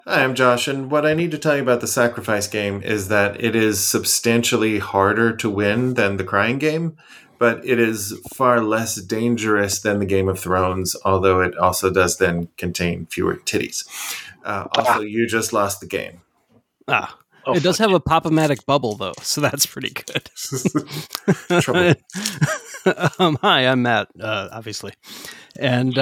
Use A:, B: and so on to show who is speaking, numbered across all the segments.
A: Hi, I'm Josh, and what I need to tell you about the Sacrifice game is that it is substantially harder to win than the Crying game, but it is far less dangerous than the Game of Thrones, although it also does then contain fewer titties.
B: Ah,
A: Also, you just lost the game.
C: Ah,
B: oh,
C: it does
B: fuck.
C: have a Pop-O-Matic bubble, though, so that's pretty good.
A: Trouble.
C: Hi, I'm Matt, obviously. And,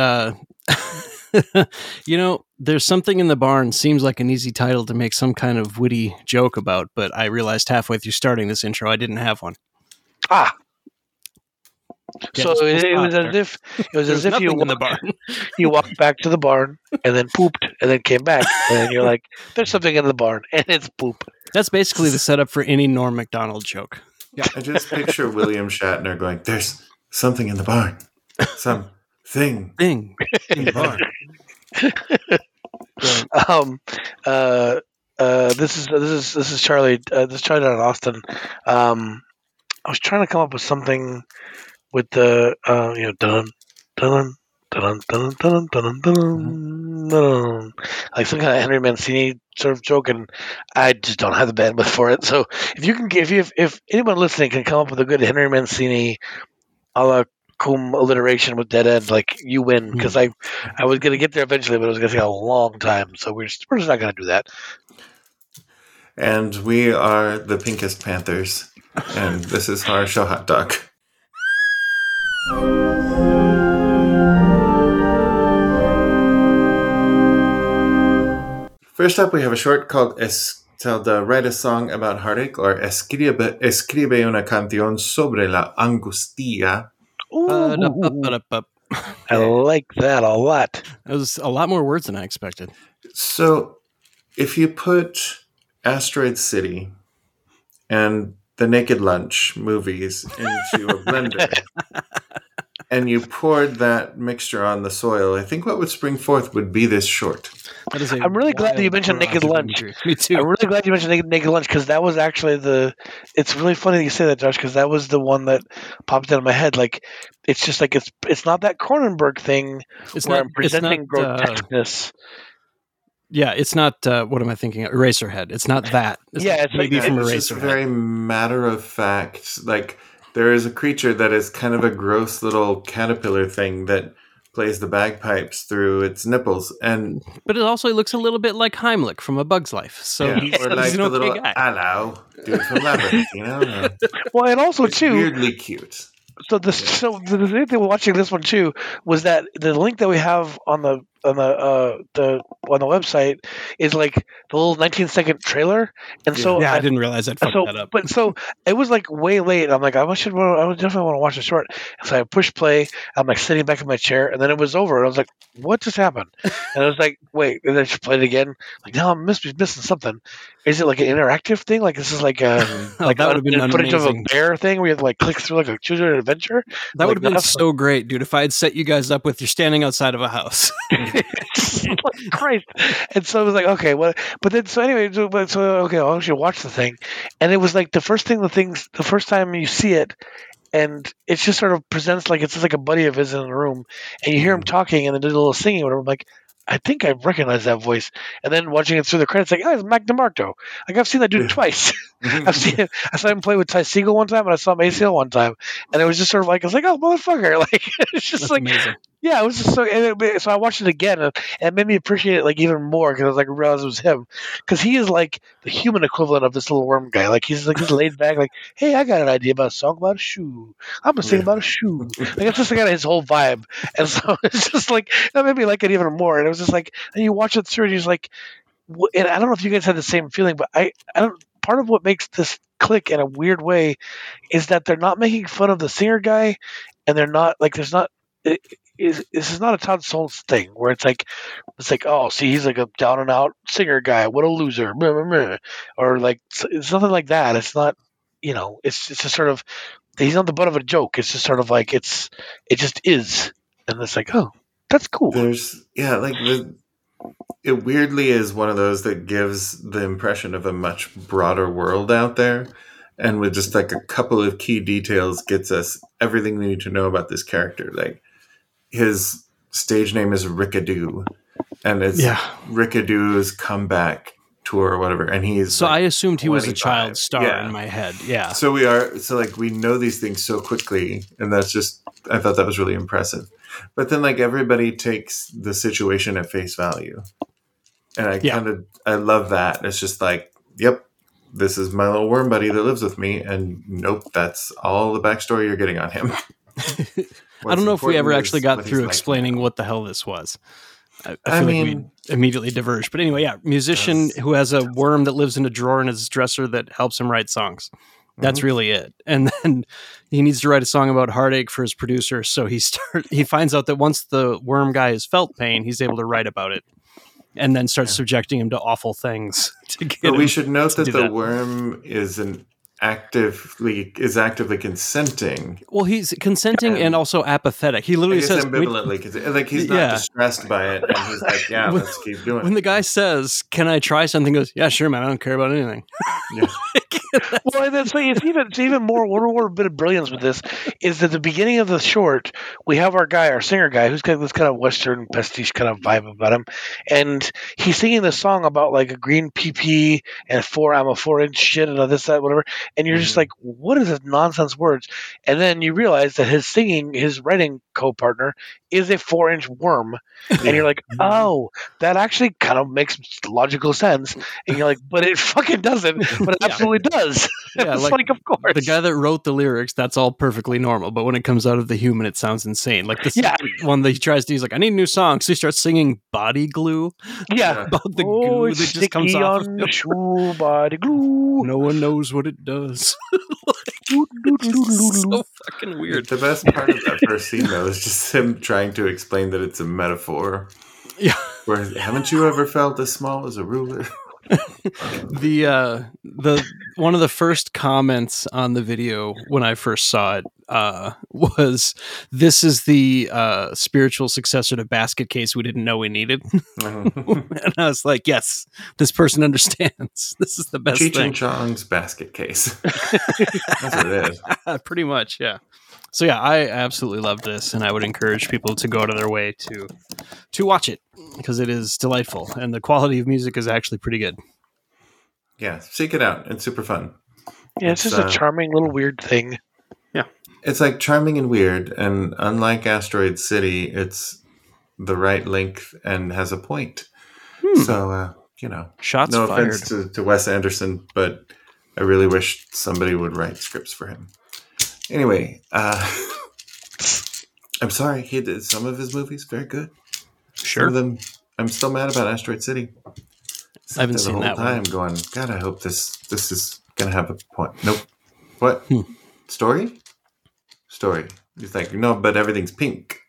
C: there's something in the barn seems like an easy title to make some kind of witty joke about, but I realized halfway through starting this intro I didn't have one.
B: Ah.
C: Yeah,
B: So
C: just full
B: it
C: stop
B: was as
C: there.
B: if
C: There's
B: you
C: nothing in the barn.
B: you walked back to the barn and then pooped and then came back and then you're like, "There's something in the barn," and it's poop.
C: That's basically the setup for any Norm Macdonald joke.
A: I just picture William Shatner going, "There's something in the barn. Something
C: Thing in the barn.
B: Um, this is Charlie. This is Charlie down in Austin. I was trying to come up with something with the dun dun dun dun dun dun dun dun, like some kind of Henry Mancini sort of joke, and I just don't have the bandwidth for it. So if anyone listening can come up with a good Henry Mancini a la cum alliteration with dead end, like, you win, because I was gonna get there eventually, but it was gonna take a long time. So we're just not gonna do that.
A: And we are the Pinkest Panthers. And this is our show Hot Dog. First up, we have a short called Write a Song About Heartache, or Escribe una canción sobre la angustia.
B: I like that a lot.
C: That was a lot more words than I expected.
A: So, if you put Asteroid City and the Naked Lunch movies into a blender and you poured that mixture on the soil, I think what would spring forth would be this short.
B: I'm really glad that you mentioned Naked Lunch.
C: Me too.
B: I'm really glad you mentioned Naked Lunch, because that was actually it's really funny that you say that, Josh, because that was the one that popped into my head. Like, it's just like it's not that Cronenberg thing where I'm presenting grotesqueness.
C: Yeah, it's not. What am I thinking? Eraserhead. It's not that.
B: It's
C: maybe
B: like,
C: from
A: It's
C: Eraserhead.
A: just very matter of fact. Like, there is a creature that is kind of a gross little caterpillar thing that plays the bagpipes through its nipples,
C: but it also looks a little bit like Heimlich from A Bug's Life. So
A: yeah, or like
C: he's an
A: the
C: okay
A: little
C: guy.
A: Allow dude from Labyrinth,
B: well, and also
A: it's
B: too,
A: weirdly cute.
B: So the thing that we're watching this one too was that the link that we have on the website is like the little 19-second trailer, and so
C: I didn't realize I'd fucked that up.
B: But so it was like way late. I'm like, I would definitely want to watch the short. So I pushed play. I'm like sitting back in my chair, and then it was over. And I was like, what just happened? And I was like, wait, and then I just played it again. Like, no, I'm missing something. Is it like an interactive thing? Like, this is like a
C: that would have been
B: footage of a
C: amazing.
B: bear thing where you have to like click through like a choose your adventure?
C: That would have been so great, dude, if I had set you guys up with you're standing outside of a house.
B: Christ. And so I was like, okay, well, but then, so anyway, okay, I'll actually watch the thing. And it was like the first time you see it, and it just sort of presents like it's just like a buddy of his in the room, and you hear him talking and then do a little singing, whatever. I'm like, I think I recognize that voice. And then watching it through the credits, like, oh, it's Mac DeMarco. Like, I've seen that dude twice. I saw him play with Ty Segall one time, and I saw Maciel one time. And it was just sort of like, I was like, oh, motherfucker. Like, it's just
C: That's
B: like,
C: amazing.
B: Yeah, it was just so. So I watched it again, and it made me appreciate it like even more, because I was like, realized it was him, because he is like the human equivalent of this little worm guy. Like, he's laid back, like, hey, I got an idea about a song about a shoe. I'm gonna sing about a shoe. Like, it's just kind of his whole vibe, and so it's just like that made me like it even more. And it was just like, and you watch it through, and he's like, and I don't know if you guys had the same feeling, but I don't. Part of what makes this click in a weird way is that they're not making fun of the singer guy, and they're not like there's not. This is not a Todd Solondz thing where it's like, oh, see, he's like a down and out singer guy, what a loser, or like, it's nothing like that. It's not, it's just sort of, he's not the butt of a joke. It's just sort of like it just is, and it's like, oh, that's cool.
A: It weirdly is one of those that gives the impression of a much broader world out there, and with just like a couple of key details gets us everything we need to know about this character. Like, his stage name is Rickadoo, and it's Rickadoo's comeback tour or whatever, and he's
C: so I assumed he was a
A: 25.
C: child star in my head. Yeah.
A: So we know these things so quickly, and that's just, I thought that was really impressive. But then like everybody takes the situation at face value, and I love that. It's just like, yep, this is my little worm buddy that lives with me, and nope, that's all the backstory you're getting on him.
C: I don't know if we ever actually got through explaining what the hell this was. I feel like we immediately diverged. But anyway, musician who has a worm that lives in a drawer in his dresser that helps him write songs. That's really it. And then he needs to write a song about heartache for his producer. So he finds out that once the worm guy has felt pain, he's able to write about it. And then starts subjecting him to awful things to get him.
A: But we should note that the worm is actively consenting.
C: Well, he's consenting and also apathetic. He literally says
A: ambivalently, like he's not distressed by it, and he's like, "Yeah, let's keep doing it."
C: When the guy says, "Can I try something?" He goes, "Yeah, sure, man. I don't care about anything."
A: Yeah.
B: Well, and that's it's even more. One more bit of brilliance with this is that the beginning of the short, we have our singer guy, who's got this kind of Western pastiche kind of vibe about him, and he's singing this song about like a green PP and I'm a 4-inch shit and this, that, whatever. And you're just like, what is this nonsense words? And then you realize that his writing co-partner is a 4-inch worm. And you're like, oh, that actually kind of makes logical sense. And you're like, but it fucking doesn't. But it absolutely does.
C: Yeah,
B: it's like, of course.
C: The guy that wrote the lyrics, that's all perfectly normal. But when it comes out of the human, it sounds insane. Like this one that he tries to, he's like, I need a new song. So he starts singing Body Glue.
B: Yeah.
C: About the goo that just comes off
B: on the shoe, body glue.
C: No one knows what it does. So fucking weird.
A: The best part of that first scene, though, is just him trying to explain that it's a metaphor.
C: Yeah.
A: Where, haven't you ever felt as small as a ruler?
C: The one of the first comments on the video when I first saw it was, "This is the spiritual successor to Basket Case we didn't know we needed." And I was like, yes, this person understands. This is the best
A: Cheech
C: thing.
A: and Chong's Basket Case. That's what it is.
C: Pretty much, yeah. So yeah, I absolutely love this, and I would encourage people to go out of their way to watch it, because it is delightful, and the quality of music is actually pretty good.
A: Yeah, seek it out. It's super fun.
B: Yeah, it's just a charming little weird thing.
C: Yeah.
A: It's like charming and weird, and unlike Asteroid City, it's the right length and has a point. So,
C: Shots
A: no
C: fired.
A: offense to Wes Anderson, but I really wish somebody would write scripts for him. Anyway, I'm sorry, he did some of his movies very good.
C: Sure.
A: Some of them, I'm still mad about Asteroid City.
C: I haven't seen that
A: one. Going, God, I hope this is gonna have a point. Nope. What? Story? He's like, no, but everything's pink.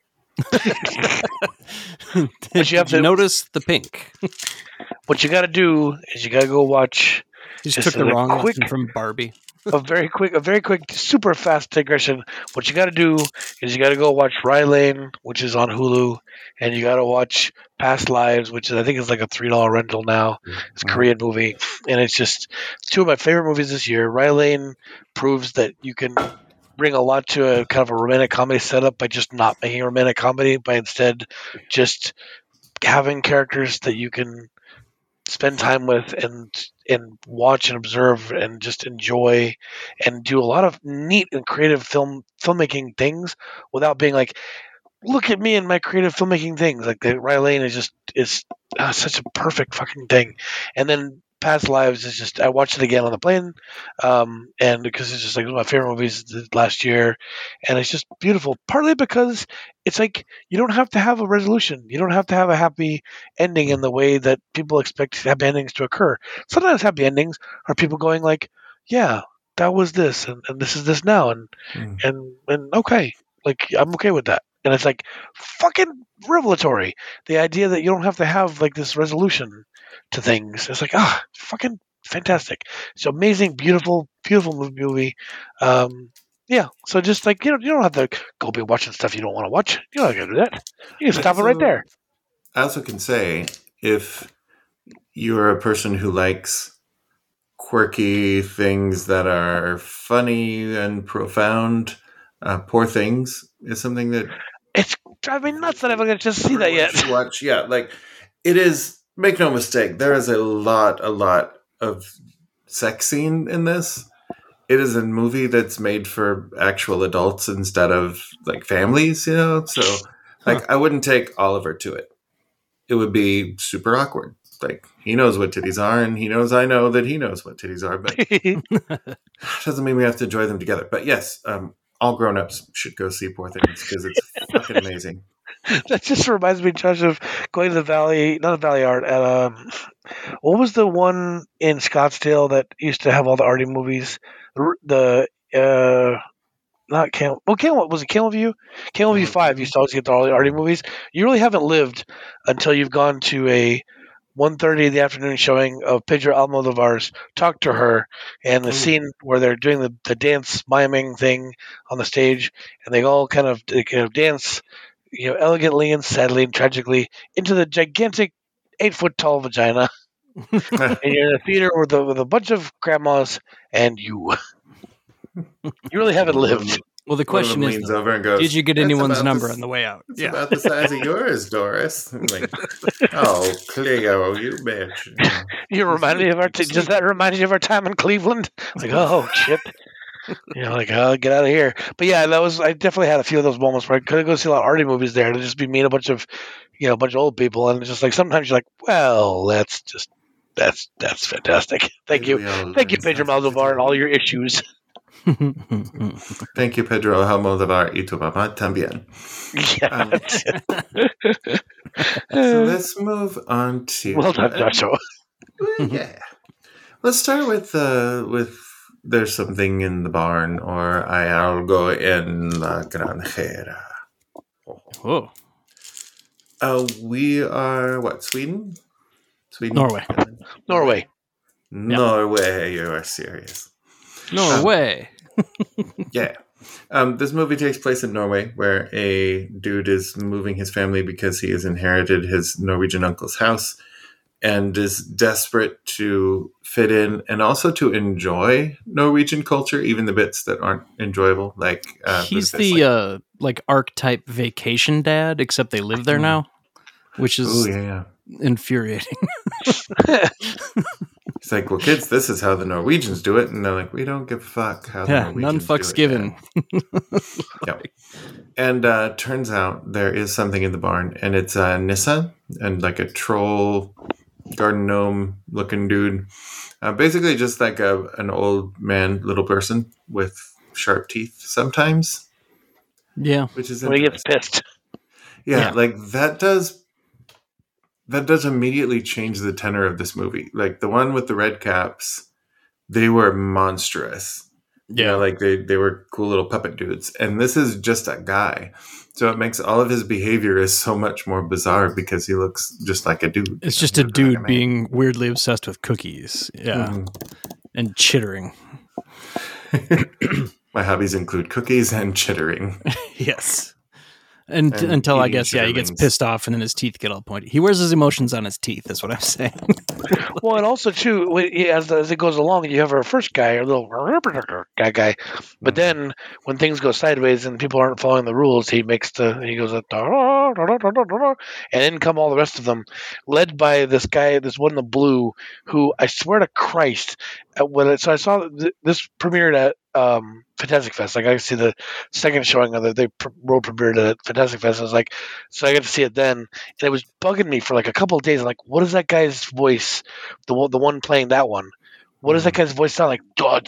C: Did you notice the pink?
B: What you got to do is you got to go watch.
C: You just took the wrong option from Barbie.
B: a very quick, super fast digression. What you got to do is you got to go watch Rye Lane, which is on Hulu, and you got to watch Past Lives, which I think is like a $3 rental now. It's a Korean movie, and it's just two of my favorite movies this year. Rye Lane proves that you can bring a lot to a kind of a romantic comedy setup by just not making a romantic comedy, by instead just having characters that you can spend time with and watch and observe and just enjoy and do a lot of neat and creative filmmaking things without being like, look at me and my creative filmmaking things. Like the Rye Lane is such a perfect fucking thing. And then Past Lives is just, I watched it again on the plane, and because it's just like one of my favorite movies last year, and it's just beautiful. Partly because it's like you don't have to have a resolution, you don't have to have a happy ending in the way that people expect happy endings to occur. Sometimes happy endings are people going like, yeah, that was this, and this is this now, and okay, like I'm okay with that. And it's like fucking revelatory. The idea that you don't have to have like this resolution to things. It's like, fucking fantastic. It's amazing, beautiful movie. Yeah. So just like, you don't have to go be watching stuff you don't want to watch. You don't have to do that. You can stop it right there.
A: I also can say, if you're a person who likes quirky things that are funny and profound, Poor Things is something that
B: it's driving me nuts that I'm going to just see that yet.
A: Watch, yeah, like It is. Make no mistake. There is a lot of sex scene in this. It is a movie that's made for actual adults instead of like families, So, like, I wouldn't take Oliver to it. It would be super awkward. Like, he knows what titties are, and he knows I know that he knows what titties are, but doesn't mean we have to enjoy them together. But yes, all grown-ups should go see Poor Things because it's fucking amazing.
B: That just reminds me, Josh, of going to the Valley, not the Valley Art, at what was the one in Scottsdale that used to have all the arty movies? Not Camel. Well, Camel was it Camelview? Camelview 5 used to always get all the arty movies. You really haven't lived until you've gone to a 1:30 in the afternoon showing of Pedro Almodovar's Talk to Her, and the scene where they're doing the dance miming thing on the stage, and they all kind of dance, elegantly and sadly and tragically into the gigantic 8-foot tall vagina. And you're in a theater with a bunch of grandmas and you. You really haven't lived.
C: Well, the question is,
A: over and goes,
C: did you get anyone's number on the way out?
A: It's about the size of yours, Doris. Like, oh, Cleo, you bitch.
B: You remind me of does that remind you of our time in Cleveland? Like, oh, shit. Like, oh, get out of here. But yeah, I definitely had a few of those moments where I could go see a lot of arty movies there and just be meeting a bunch of old people. And it's just like, sometimes you're like, well, that's fantastic. Thank you, Pedro Almodovar, and all your issues.
A: Thank you, Pedro Almodovar, y tu mamá también. So let's move on to.
B: Well done, Joshua.
A: Yeah, let's start with "There's Something in the Barn" or "Hay algo en la granjera."
C: Oh.
A: We are Sweden?
C: Norway.
B: Norway.
A: Norway, you are serious.
C: Norway.
A: Yeah. This movie takes place in Norway, where a dude is moving his family because he has inherited his Norwegian uncle's house and is desperate to fit in and also to enjoy Norwegian culture, even the bits that aren't enjoyable. Like
C: he's the archetype vacation dad, except they live there now, which is infuriating.
A: It's like, well, kids, this is how the Norwegians do it, and they're like, we don't give a fuck how the Norwegians
C: none fucks given.
A: Yep. And turns out there is something in the barn, and it's Nissa and like a troll garden gnome looking dude, basically just like an old man, little person with sharp teeth sometimes.
C: Yeah,
A: which is
B: when he gets pissed.
A: Yeah, like that does immediately change the tenor of this movie. Like the one with the red caps, they were monstrous.
C: Yeah,
A: like they were cool little puppet dudes, and this is just a guy. So it makes all of his behavior is so much more bizarre because he looks just like a dude.
C: It's just a dude like being weirdly obsessed with cookies. Yeah. And chittering.
A: My hobbies include cookies and chittering.
C: Yes. And until I guess, he gets pissed off and then his teeth get all pointy. He wears his emotions on his teeth, is what I'm saying.
B: Well, and also, too, as it goes along, you have our first guy, our little guy. But then when things go sideways and people aren't following the rules, he goes, and in come all the rest of them, led by this guy, this one in the blue, who I swear to Christ, so I saw this premiered at Fantastic Fest. Like I see the second showing of it. They world premiered at Fantastic Fest. I was like, so I got to see it then, and it was bugging me for like a couple of days. I'm like, what is that guy's voice? The one playing that one. What does that guy's voice sound like? That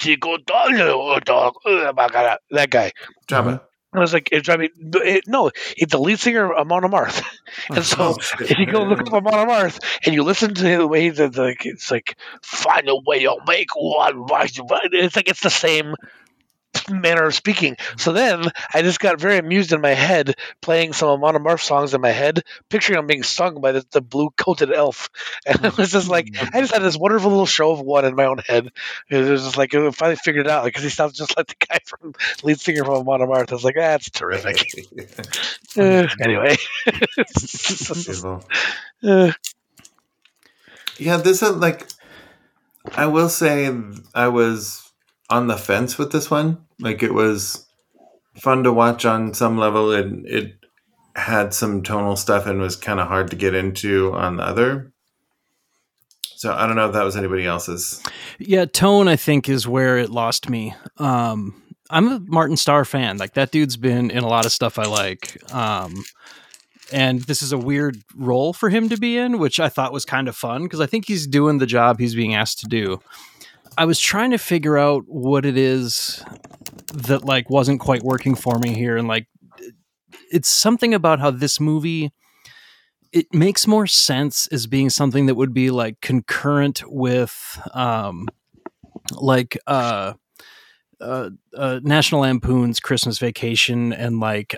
B: guy.
A: Jabba.
B: I was like, it's the lead singer of Amon Amarth. And so if you go look up Amon Amarth and you listen to the way that it's like, find a way you'll make one. It's like it's the same manner of speaking. So then I just got very amused in my head playing some Amon Amarth songs in my head, picturing them being sung by the blue coated elf. And it was just like, I just had this wonderful little show of one in my own head. It was just like, I finally figured it out because he sounds just like the guy from lead singer from Amon Amarth. I was like, that's terrific. Anyway.
A: Yeah, this is like, I will say I was on the fence with this one. Like, it was fun to watch on some level, and it had some tonal stuff and was kind of hard to get into on the other. So I don't know if that was anybody else's.
C: Yeah, tone, I think, is where it lost me. I'm a Martin Starr fan. Like, that dude's been in a lot of stuff I like. And this is a weird role for him to be in, which I thought was kind of fun, because I think he's doing the job he's being asked to do. I was trying to figure out what it is that, like, wasn't quite working for me here. And, like, it's something about how this movie, it makes more sense as being something that would be, like, concurrent with, National Lampoon's Christmas Vacation and, like,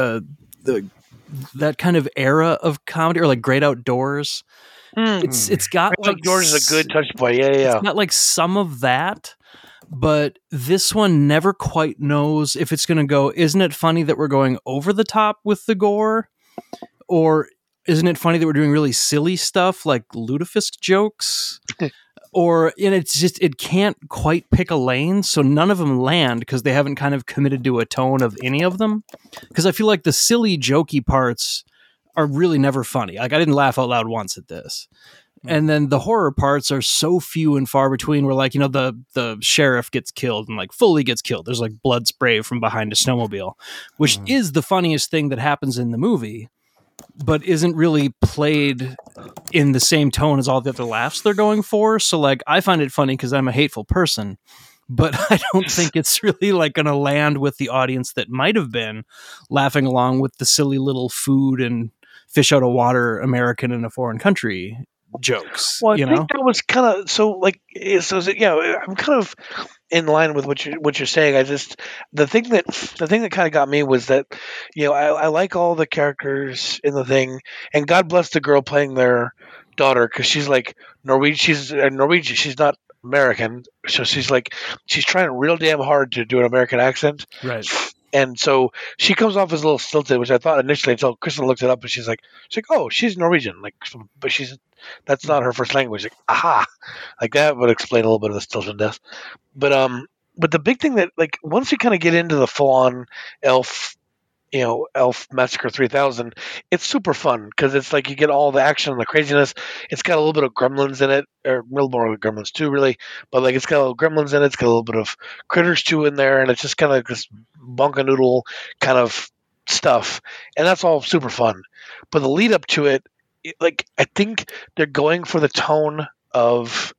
C: that kind of era of comedy, or like Great Outdoors. It's got
B: Great Outdoors is a good touch point. Yeah.
C: It's got like some of that, but this one never quite knows if it's going to go, isn't it funny that we're going over the top with the gore? Or isn't it funny that we're doing really silly stuff like lutefisk jokes? And it's just, it can't quite pick a lane, so none of them land because they haven't kind of committed to a tone of any of them. Because I feel like the silly, jokey parts are really never funny. Like, I didn't laugh out loud once at this. And then the horror parts are so few and far between, where, like, you know, the sheriff gets killed and, like, fully gets killed. There's, like, blood spray from behind a snowmobile, which is the funniest thing that happens in the movie, but isn't really played in the same tone as all the other laughs they're going for. So, like, I find it funny because I'm a hateful person, but I don't think it's really, like, going to land with the audience that might have been laughing along with the silly little food and fish out of water American in a foreign country jokes.
B: Well, I think that was kind of I'm kind of in line with what you're saying. The thing that kind of got me was that, you know, I like all the characters in the thing, and God bless the girl playing their daughter, because she's like Norwegian. She's Norwegian. She's not American, so she's trying real damn hard to do an American accent,
C: right?
B: And so she comes off as a little stilted, which I thought initially until Kristen looked it up, and she's like, oh, she's Norwegian, like, but that's not her first language. Like, aha, like that would explain a little bit of the stiltedness. But the big thing that, like, once you kind of get into the full on Elf Massacre 3000, it's super fun because it's like you get all the action and the craziness. It's got a little bit of Gremlins in it, or a little more of Gremlins 2, really, but, like, it's got a little Gremlins in it. It's got a little bit of Critters 2 in there, and it's just kind of like this bunka-noodle kind of stuff, and that's all super fun. But the lead up to it, like, I think they're going for the tone of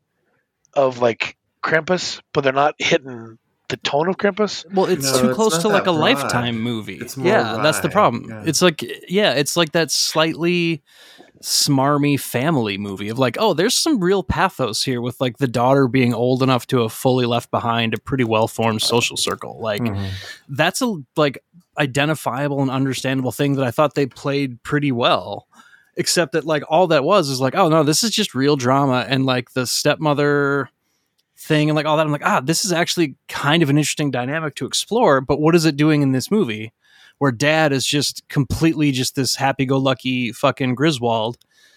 B: like Krampus, but they're not hitting the tone of Krampus.
C: Well, it's too close to, like, a Lifetime movie.
A: It's more dry.
C: That's the problem. Yeah. It's like that slightly smarmy family movie of, like, oh, there's some real pathos here with, like, the daughter being old enough to have fully left behind a pretty well-formed social circle. Like, that's a, like, identifiable and understandable thing that I thought they played pretty well. Except that, like, all that was like, oh no, this is just real drama, and, like, the stepmother thing and, like, all that. I'm like, this is actually kind of an interesting dynamic to explore, but what is it doing in this movie where dad is just completely just this happy-go-lucky fucking Griswold,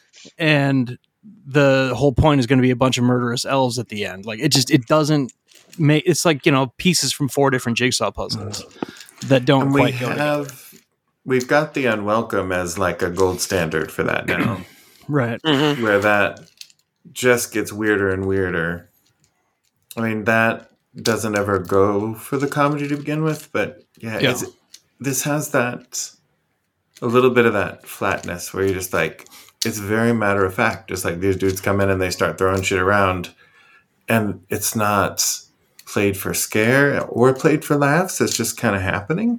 C: and the whole point is going to be a bunch of murderous elves at the end? Like, it doesn't make, it's like, you know, pieces from 4 different jigsaw puzzles that don't quite go together.
A: We've got The Unwelcome as, like, a gold standard for that now.
C: Right.
A: Where that just gets weirder and weirder. I mean, that doesn't ever go for the comedy to begin with, but this has that, a little bit of that flatness where you're just like, it's very matter of fact. Just like these dudes come in and they start throwing shit around, and it's not played for scare or played for laughs. It's just kind of happening.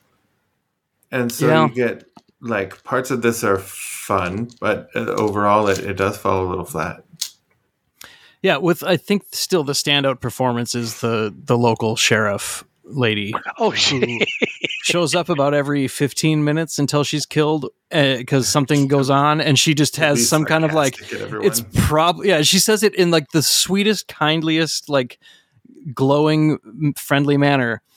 A: And so you get, like, parts of this are fun, but overall it does fall a little flat.
C: Yeah, with, I think, still the standout performance is the local sheriff lady.
B: Oh, she
C: shows up about every 15 minutes until she's killed because something goes on, and she just has some kind of, like, it's probably, she says it in, like, the sweetest, kindliest, like, glowing, friendly manner.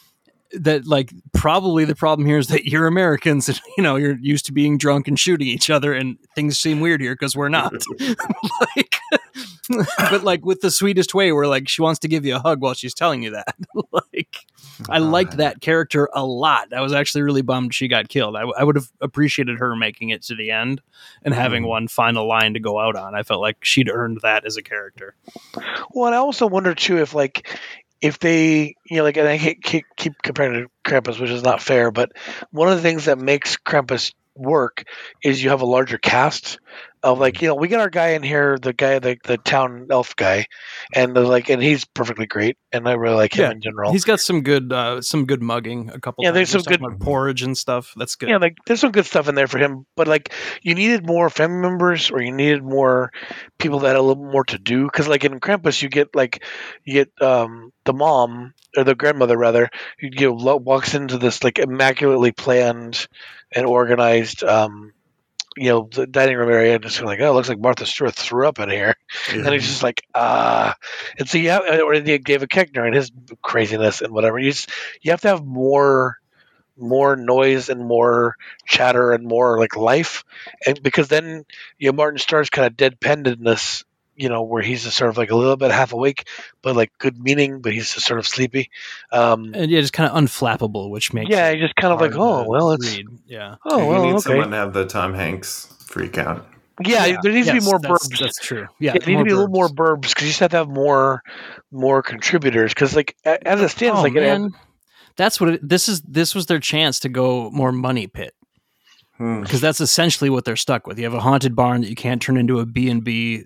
C: that like probably the problem here is that you're Americans and you're used to being drunk and shooting each other, and things seem weird here because we're not. Like, but like with the sweetest way, where like she wants to give you a hug while she's telling you that. Like, I liked that character a lot. I was actually really bummed she got killed. I would have appreciated her making it to the end and having one final line to go out on. I felt like she'd earned that as a character.
B: Well, and I also wonder too if they, like, and I keep comparing to Krampus, which is not fair, but one of the things that makes Krampus work is you have a larger cast of like, we got our guy in here, the guy, the town elf guy, and and he's perfectly great, and I really like him in general.
C: He's got some good mugging a couple.
B: Yeah,
C: times.
B: There's some good
C: porridge and stuff. That's good.
B: Yeah, like there's some good stuff in there for him, but like you needed more family members, or you needed more people that had a little more to do. Because like in Krampus, you get the mom or the grandmother rather, who walks into this like immaculately planned and organized the dining room area, and just like, oh, it looks like Martha Stewart threw up in here. Yeah. And he's just like, and so or David Koechner and his craziness and whatever. You have to have more noise and more chatter and more like life, and because then Martin Starr's kind of deadpannedness, where he's just sort of like a little bit half awake, but like good meaning, but he's just sort of sleepy,
C: and just kind of unflappable, which makes
B: he's just kind of like, oh well, it's
C: read. Yeah.
B: Oh well,
A: you need
B: okay.
A: someone to have the Tom Hanks freak out.
B: Yeah, there needs to be more burbs.
C: That's true. Yeah,
B: there needs to be a little more burbs because you just have to have more contributors. Because like as it stands,
C: that's what this was their chance to go more money pit. Because that's essentially what they're stuck with. You have a haunted barn that you can't turn into a B&B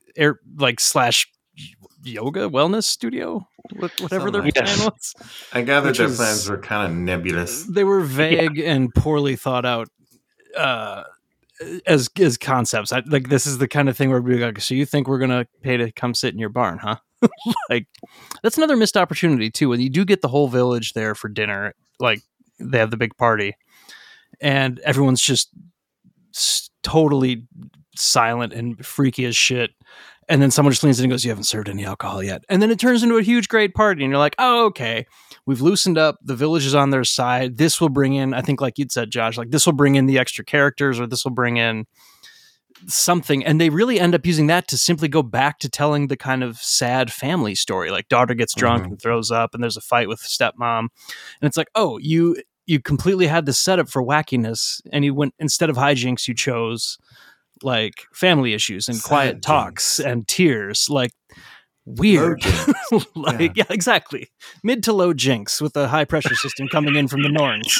C: / yoga wellness studio, whatever their plan was.
A: I gathered their plans were kind of nebulous.
C: They were vague and poorly thought out as concepts. This is the kind of thing where we're like, so you think we're gonna pay to come sit in your barn, huh? Like, that's another missed opportunity too. When you do get the whole village there for dinner, like they have the big party. And everyone's just totally silent and freaky as shit. And then someone just leans in and goes, you haven't served any alcohol yet. And then it turns into a huge, great party. And you're like, oh, okay. We've loosened up. The village is on their side. This will bring in, I think like you'd said, Josh, like this will bring in the extra characters, or this will bring in something. And they really end up using that to simply go back to telling the kind of sad family story. Like daughter gets drunk and throws up, and there's a fight with stepmom. And it's like, oh, you completely had the setup for wackiness, and you went, instead of hijinks, you chose like family issues and quiet talks and tears, like weird. Yeah, exactly. Mid to low jinx with a high pressure system coming in from the Norns.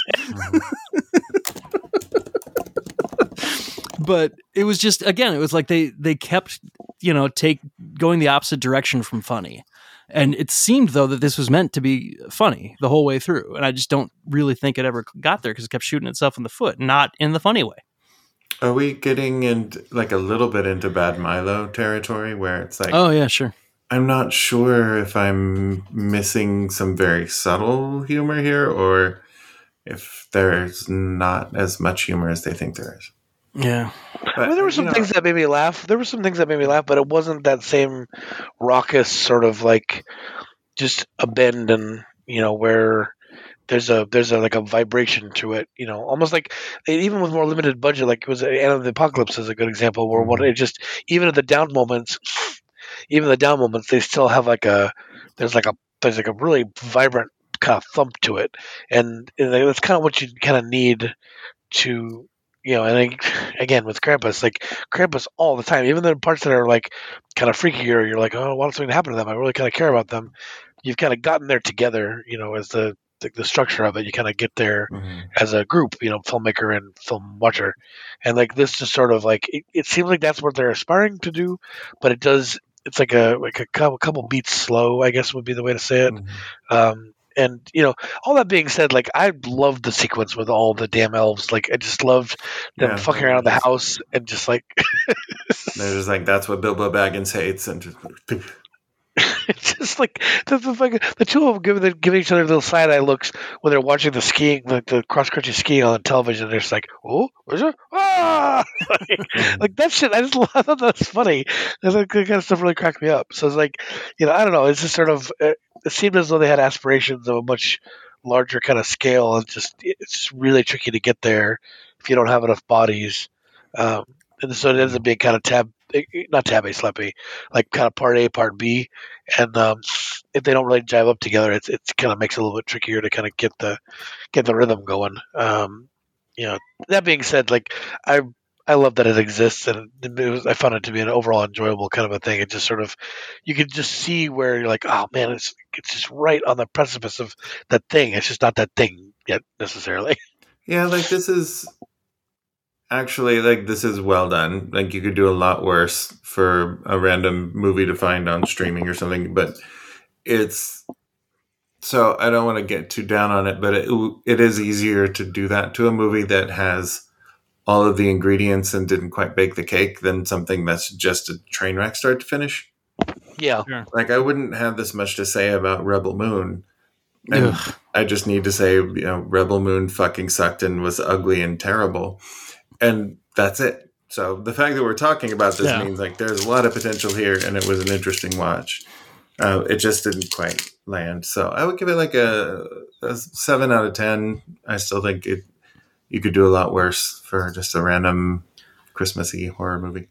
C: But it was just, again, it was like they kept, going the opposite direction from funny. And it seemed, though, that this was meant to be funny the whole way through. And I just don't really think it ever got there because it kept shooting itself in the foot, not in the funny way.
A: Are we getting into like a little bit into Bad Milo territory where it's like,
C: oh, yeah, sure.
A: I'm not sure if I'm missing some very subtle humor here or if there's not as much humor as they think there is.
C: Yeah.
B: But, there were some things that made me laugh. But it wasn't that same raucous sort of like just a bend and, where there's a like a vibration to it, almost like even with more limited budget, like it was Anna of the Apocalypse is a good example where what it just, even at the down moments, they still have there's a really vibrant kind of thump to it. And that's kind of what you kind of need to, and again with Krampus, like Krampus all the time, even the parts that are like kind of freakier, you're like, oh, what's going to happen to them? I really kind of care about them. You've kind of gotten there together, as the structure of it. You kind of get there as a group, filmmaker and film watcher, and like this just sort of like it seems like that's what they're aspiring to do, but it does. It's like a couple beats slow, I guess would be the way to say it. And all that being said, like I loved the sequence with all the damn elves. Like I just loved them fucking around the house and just like
A: they're just like, that's what Bilbo Baggins hates, and just
B: it's just like the two of them giving each other little side eye looks when they're watching the skiing, like the cross country skiing on television. They're just like, oh, is it? Ah! like that shit. I thought that was funny. That kind of stuff really cracked me up. So it's like, I don't know. It's just sort of. It seemed as though they had aspirations of a much larger kind of scale, and it's really tricky to get there if you don't have enough bodies. And so it ends up being kind of not tab A, slap A, like kind of part A, part B, and if they don't really jive up together, it's kind of makes it a little bit trickier to kind of get the rhythm going. That being said, like I love that it exists, and I found it to be an overall enjoyable kind of a thing. It just sort of, you could just see where you're like, oh man, it's just right on the precipice of that thing. It's just not that thing yet necessarily.
A: Yeah, like this is actually this is well done. Like you could do a lot worse for a random movie to find on streaming or something, but it's. So I don't want to get too down on it, but it is easier to do that to a movie that has all of the ingredients and didn't quite bake the cake than something that's just a train wreck start to finish.
B: Yeah.
A: Like I wouldn't have this much to say about Rebel Moon. And I just need to say, Rebel Moon fucking sucked and was ugly and terrible. And that's it. So the fact that we're talking about this means like there's a lot of potential here and it was an interesting watch. It just didn't quite land. So I would give it like a 7 out of 10. I still think you could do a lot worse for just a random Christmassy horror movie.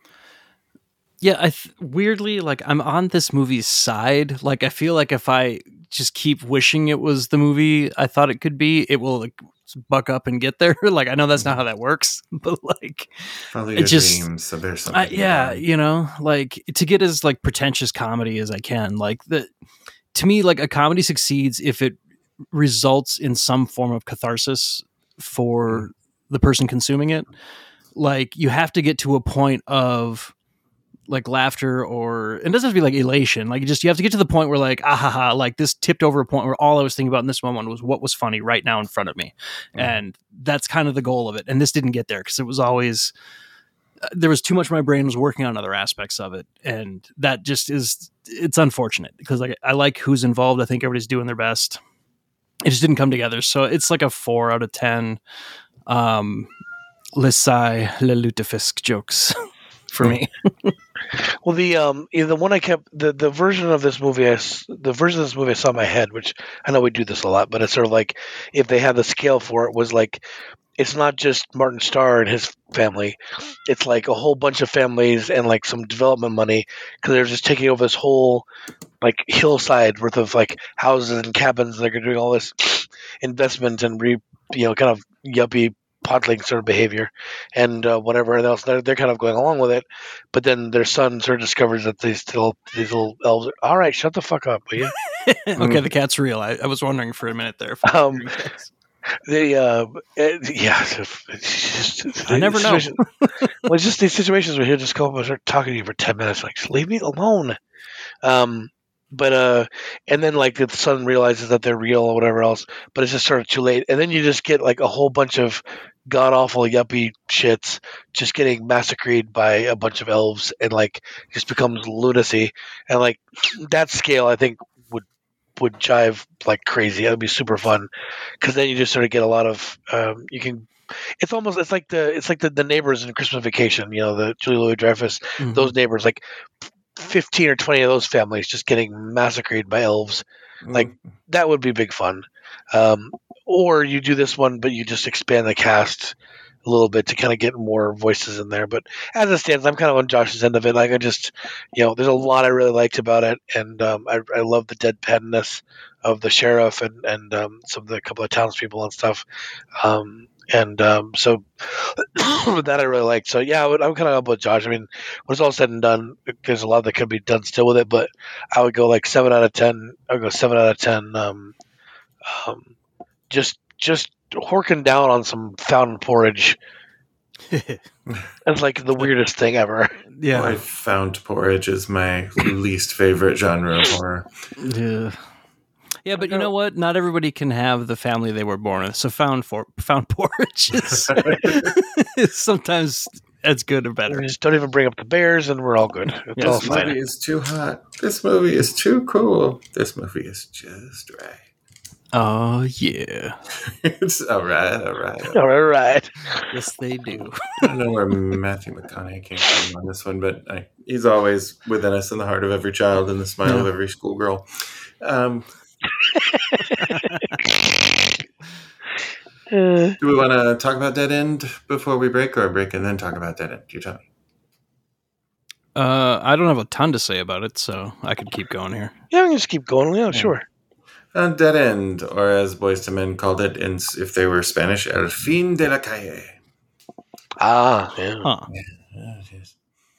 C: Yeah, weirdly, like I'm on this movie's side. Like I feel like if I just keep wishing it was the movie I thought it could be, it will like buck up and get there. Like I know that's not how that works, but like
A: probably your dreams. So there's something.
C: Like to get as like pretentious comedy as I can. Like to me, like a comedy succeeds if it results in some form of catharsis for the person consuming it. Like you have to get to a point of like laughter, or it doesn't have to be like elation. Like you have to get to the point where like, like this tipped over a point where all I was thinking about in this moment was what was funny right now in front of me. And that's kind of the goal of it. And this didn't get there because it was always, there was too much my brain was working on other aspects of it. And that just it's unfortunate because like I like who's involved. I think everybody's doing their best. It just didn't come together. So it's like a 4 out of 10. L'Essai, le lutefisk jokes for me.
B: Well, the one I kept the version of this movie I saw in my head, which I know we do this a lot, but it's sort of like if they had the scale for it was like it's not just Martin Starr and his family, it's like a whole bunch of families and like some development money because they're just taking over this whole like hillside worth of like houses and cabins. They're doing all this investment and kind of yuppie podling sort of behavior and whatever else. They're kind of going along with it, but then their son sort of discovers that these little elves are, all right, shut the fuck up, will you?
C: Okay, the cat's real. I was wondering for a minute there. I never know.
B: Well, it's just these situations where he'll just come up and start talking to you for 10 minutes, like, just leave me alone. But and then like the son realizes that they're real or whatever else, but it's just sort of too late. And then you just get like a whole bunch of god awful yuppie shits just getting massacred by a bunch of elves, and like just becomes lunacy. And like that scale, I think would jive like crazy. That would be super fun because then you just sort of get a lot of you can. It's like the neighbors in Christmas Vacation. The Julia Louis-Dreyfus, those neighbors like. 15 or 20 of those families just getting massacred by elves. Like that would be big fun. Or you do this one, but you just expand the cast a little bit to kind of get more voices in there. But as it stands, I'm kind of on Josh's end of it. Like I just, there's a lot I really liked about it. And I love the deadpanness of the sheriff and some of the couple of townspeople and stuff. So that I really liked. So yeah, I'm kind of up with Josh. I mean, when it's all said and done, there's a lot that could be done still with it, but I would go like 7 out of 10. I would go 7 out of 10. Just horking down on some fountain porridge. It's like the weirdest thing ever.
C: Yeah,
A: I found porridge is my least favorite genre of horror.
C: Yeah. Yeah, but you know what? Not everybody can have the family they were born with. So found porridge is sometimes it's good or better.
B: Just don't even bring up the bears, and we're all good. It's all fine.
A: This movie is too hot. This movie is too cool. This movie is just right.
C: Oh yeah,
A: it's all right.
B: All right.
C: Yes, they do.
A: I don't know where Matthew McConaughey came from on this one, but he's always within us in the heart of every child and the smile of every schoolgirl. Do we want to talk about Dead End before we break, or break and then talk about Dead End? You tell me.
C: I don't have a ton to say about it, so I could keep going here.
B: Yeah, we can just keep going. Yeah, sure.
A: Dead End, or as Boyz II Men called it, if they were Spanish, El Fin de la Calle.
B: Ah, yeah.
C: Huh.
A: Yeah, it is.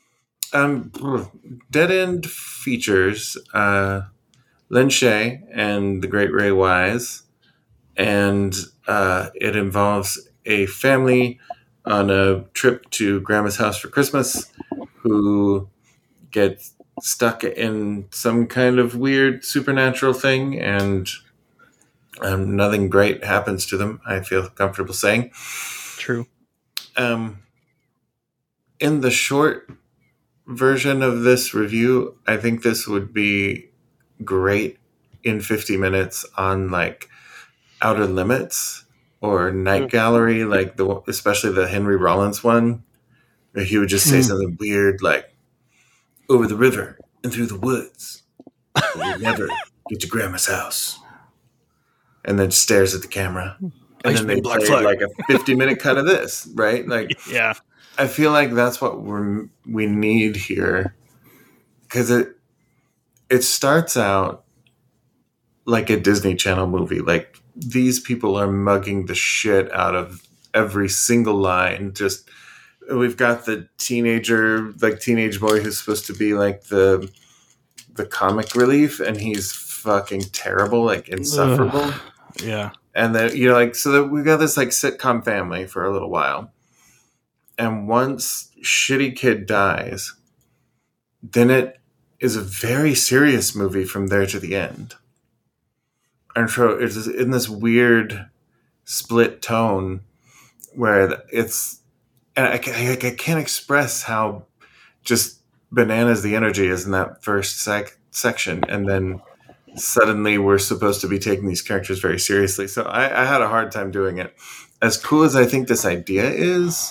A: Dead End features Lin Shaye and the great Ray Wise, and it involves a family on a trip to Grandma's house for Christmas who get stuck in some kind of weird supernatural thing, and nothing great happens to them, I feel comfortable saying.
C: True.
A: In the short version of this review, I think this would be great in 50 minutes on like Outer Limits or Night Gallery, like especially the Henry Rollins one, where he would just say something weird like, over the river and through the woods, we never get to Grandma's house, and then stares at the camera, and then they play like a 50-minute cut of this, right? Like,
C: yeah,
A: I feel like that's what we need here, because it starts out like a Disney Channel movie. Like, these people are mugging the shit out of every single line. Just, we've got the teenage boy who's supposed to be like the comic relief, and he's fucking terrible, like insufferable.
C: Ugh. Yeah.
A: And then, you know, like, so that we've got this like sitcom family for a little while. And once shitty kid dies, then it is a very serious movie from there to the end. And so it's in this weird split tone where it's, and I can't express how just bananas the energy is in that first section. And then suddenly we're supposed to be taking these characters very seriously. So I had a hard time doing it. As cool as I think this idea is,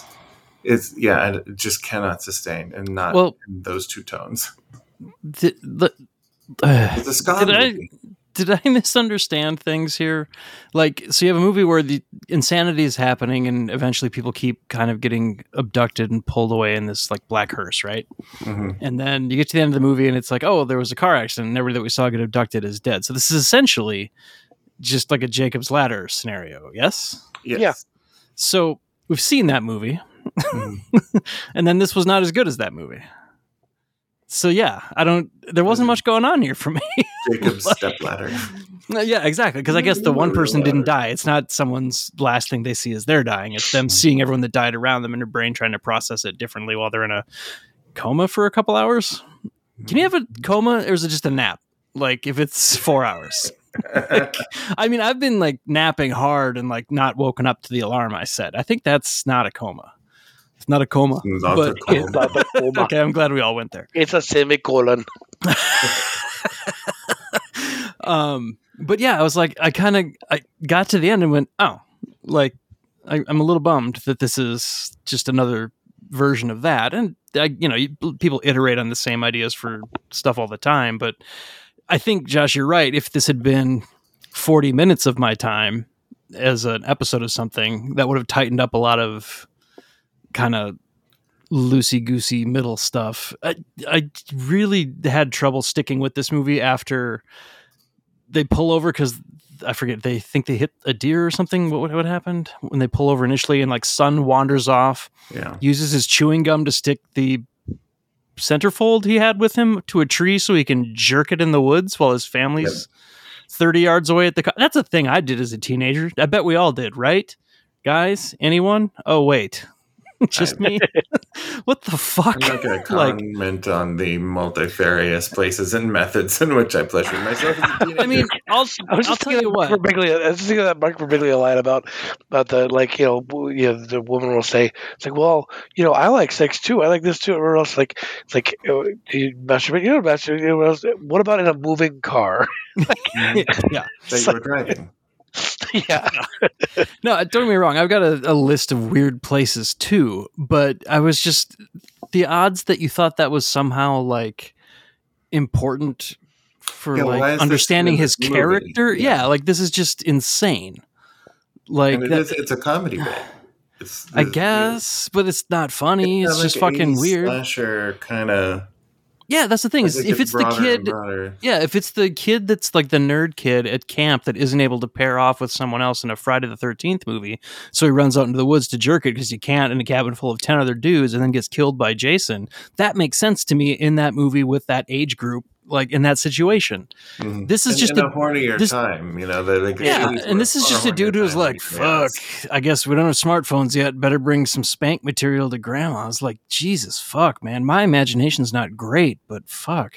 A: it just cannot sustain, and not in those two tones.
C: Did I misunderstand things here? Like, so you have a movie where the insanity is happening, and eventually people keep kind of getting abducted and pulled away in this like black hearse, right? Mm-hmm. And then you get to the end of the movie, and it's like, oh, there was a car accident, and everybody that we saw get abducted is dead. So this is essentially just like a Jacob's Ladder scenario, yes?
A: Yes.
B: Yeah.
C: So we've seen that movie, and then this was not as good as that movie. So yeah, there wasn't much going on here for me.
A: Jacob's stepladder.
C: Yeah, exactly. Because I guess the one person didn't die. It's not someone's last thing they see is they're dying. It's them seeing everyone that died around them in their brain, trying to process it differently while they're in a coma for a couple hours. Can you have a coma, or is it just a nap? Like, if it's 4 hours? I mean, I've been like napping hard and like not woken up to the alarm I set. I think that's not a coma. It's not a coma.
A: It's not a coma.
C: Okay, I'm glad we all went there.
B: It's a semicolon.
C: But yeah, I was like, I got to the end and went, oh, like I'm a little bummed that this is just another version of that. And people iterate on the same ideas for stuff all the time. But I think, Josh, you're right. If this had been 40 minutes of my time as an episode of something, that would have tightened up a lot of kind of loosey-goosey middle stuff. I really had trouble sticking with this movie after they pull over, because I forget, they think they hit a deer or something. What happened when they pull over initially, and like son wanders off, uses his chewing gum to stick the centerfold he had with him to a tree so he can jerk it in the woods while his family's 30 yards away at the That's a thing I did as a teenager. I bet we all did, right? Guys, anyone? Oh, wait. Just me? What the fuck?
A: I'm not going to comment on the multifarious places and methods in which I pleasured myself as a teenager.
C: I mean, I'll tell you what.
B: I was thinking of that Mark Birbiglia line about the, like, the woman will say, it's like, well, I like sex too. I like this too. Or else, like, it's like, you masturbate. What about in a moving car?
A: Yeah. That you were driving.
B: Yeah.
C: No, don't get me wrong. I've got a list of weird places too, but I was just, the odds that you thought that was somehow like important for like understanding his character. Yeah, like this is just insane. Like
A: and it's a comedy bit.
C: I guess, but it's not funny. It's just fucking weird.
A: Slasher kind of.
C: Yeah, that's the thing. Is if it's the kid, if it's the kid that's like the nerd kid at camp that isn't able to pair off with someone else in a Friday the 13th movie, so he runs out into the woods to jerk it because you can't in a cabin full of 10 other dudes and then gets killed by Jason. That makes sense to me in that movie with that age group, like in that situation.
A: Mm-hmm.
C: This is just
A: a hornier time, you know.
C: And this is just a dude who's like, "Fuck, I guess we don't have smartphones yet. Better bring some spank material to grandma." I was like, Jesus, fuck, man. My imagination's not great, but fuck.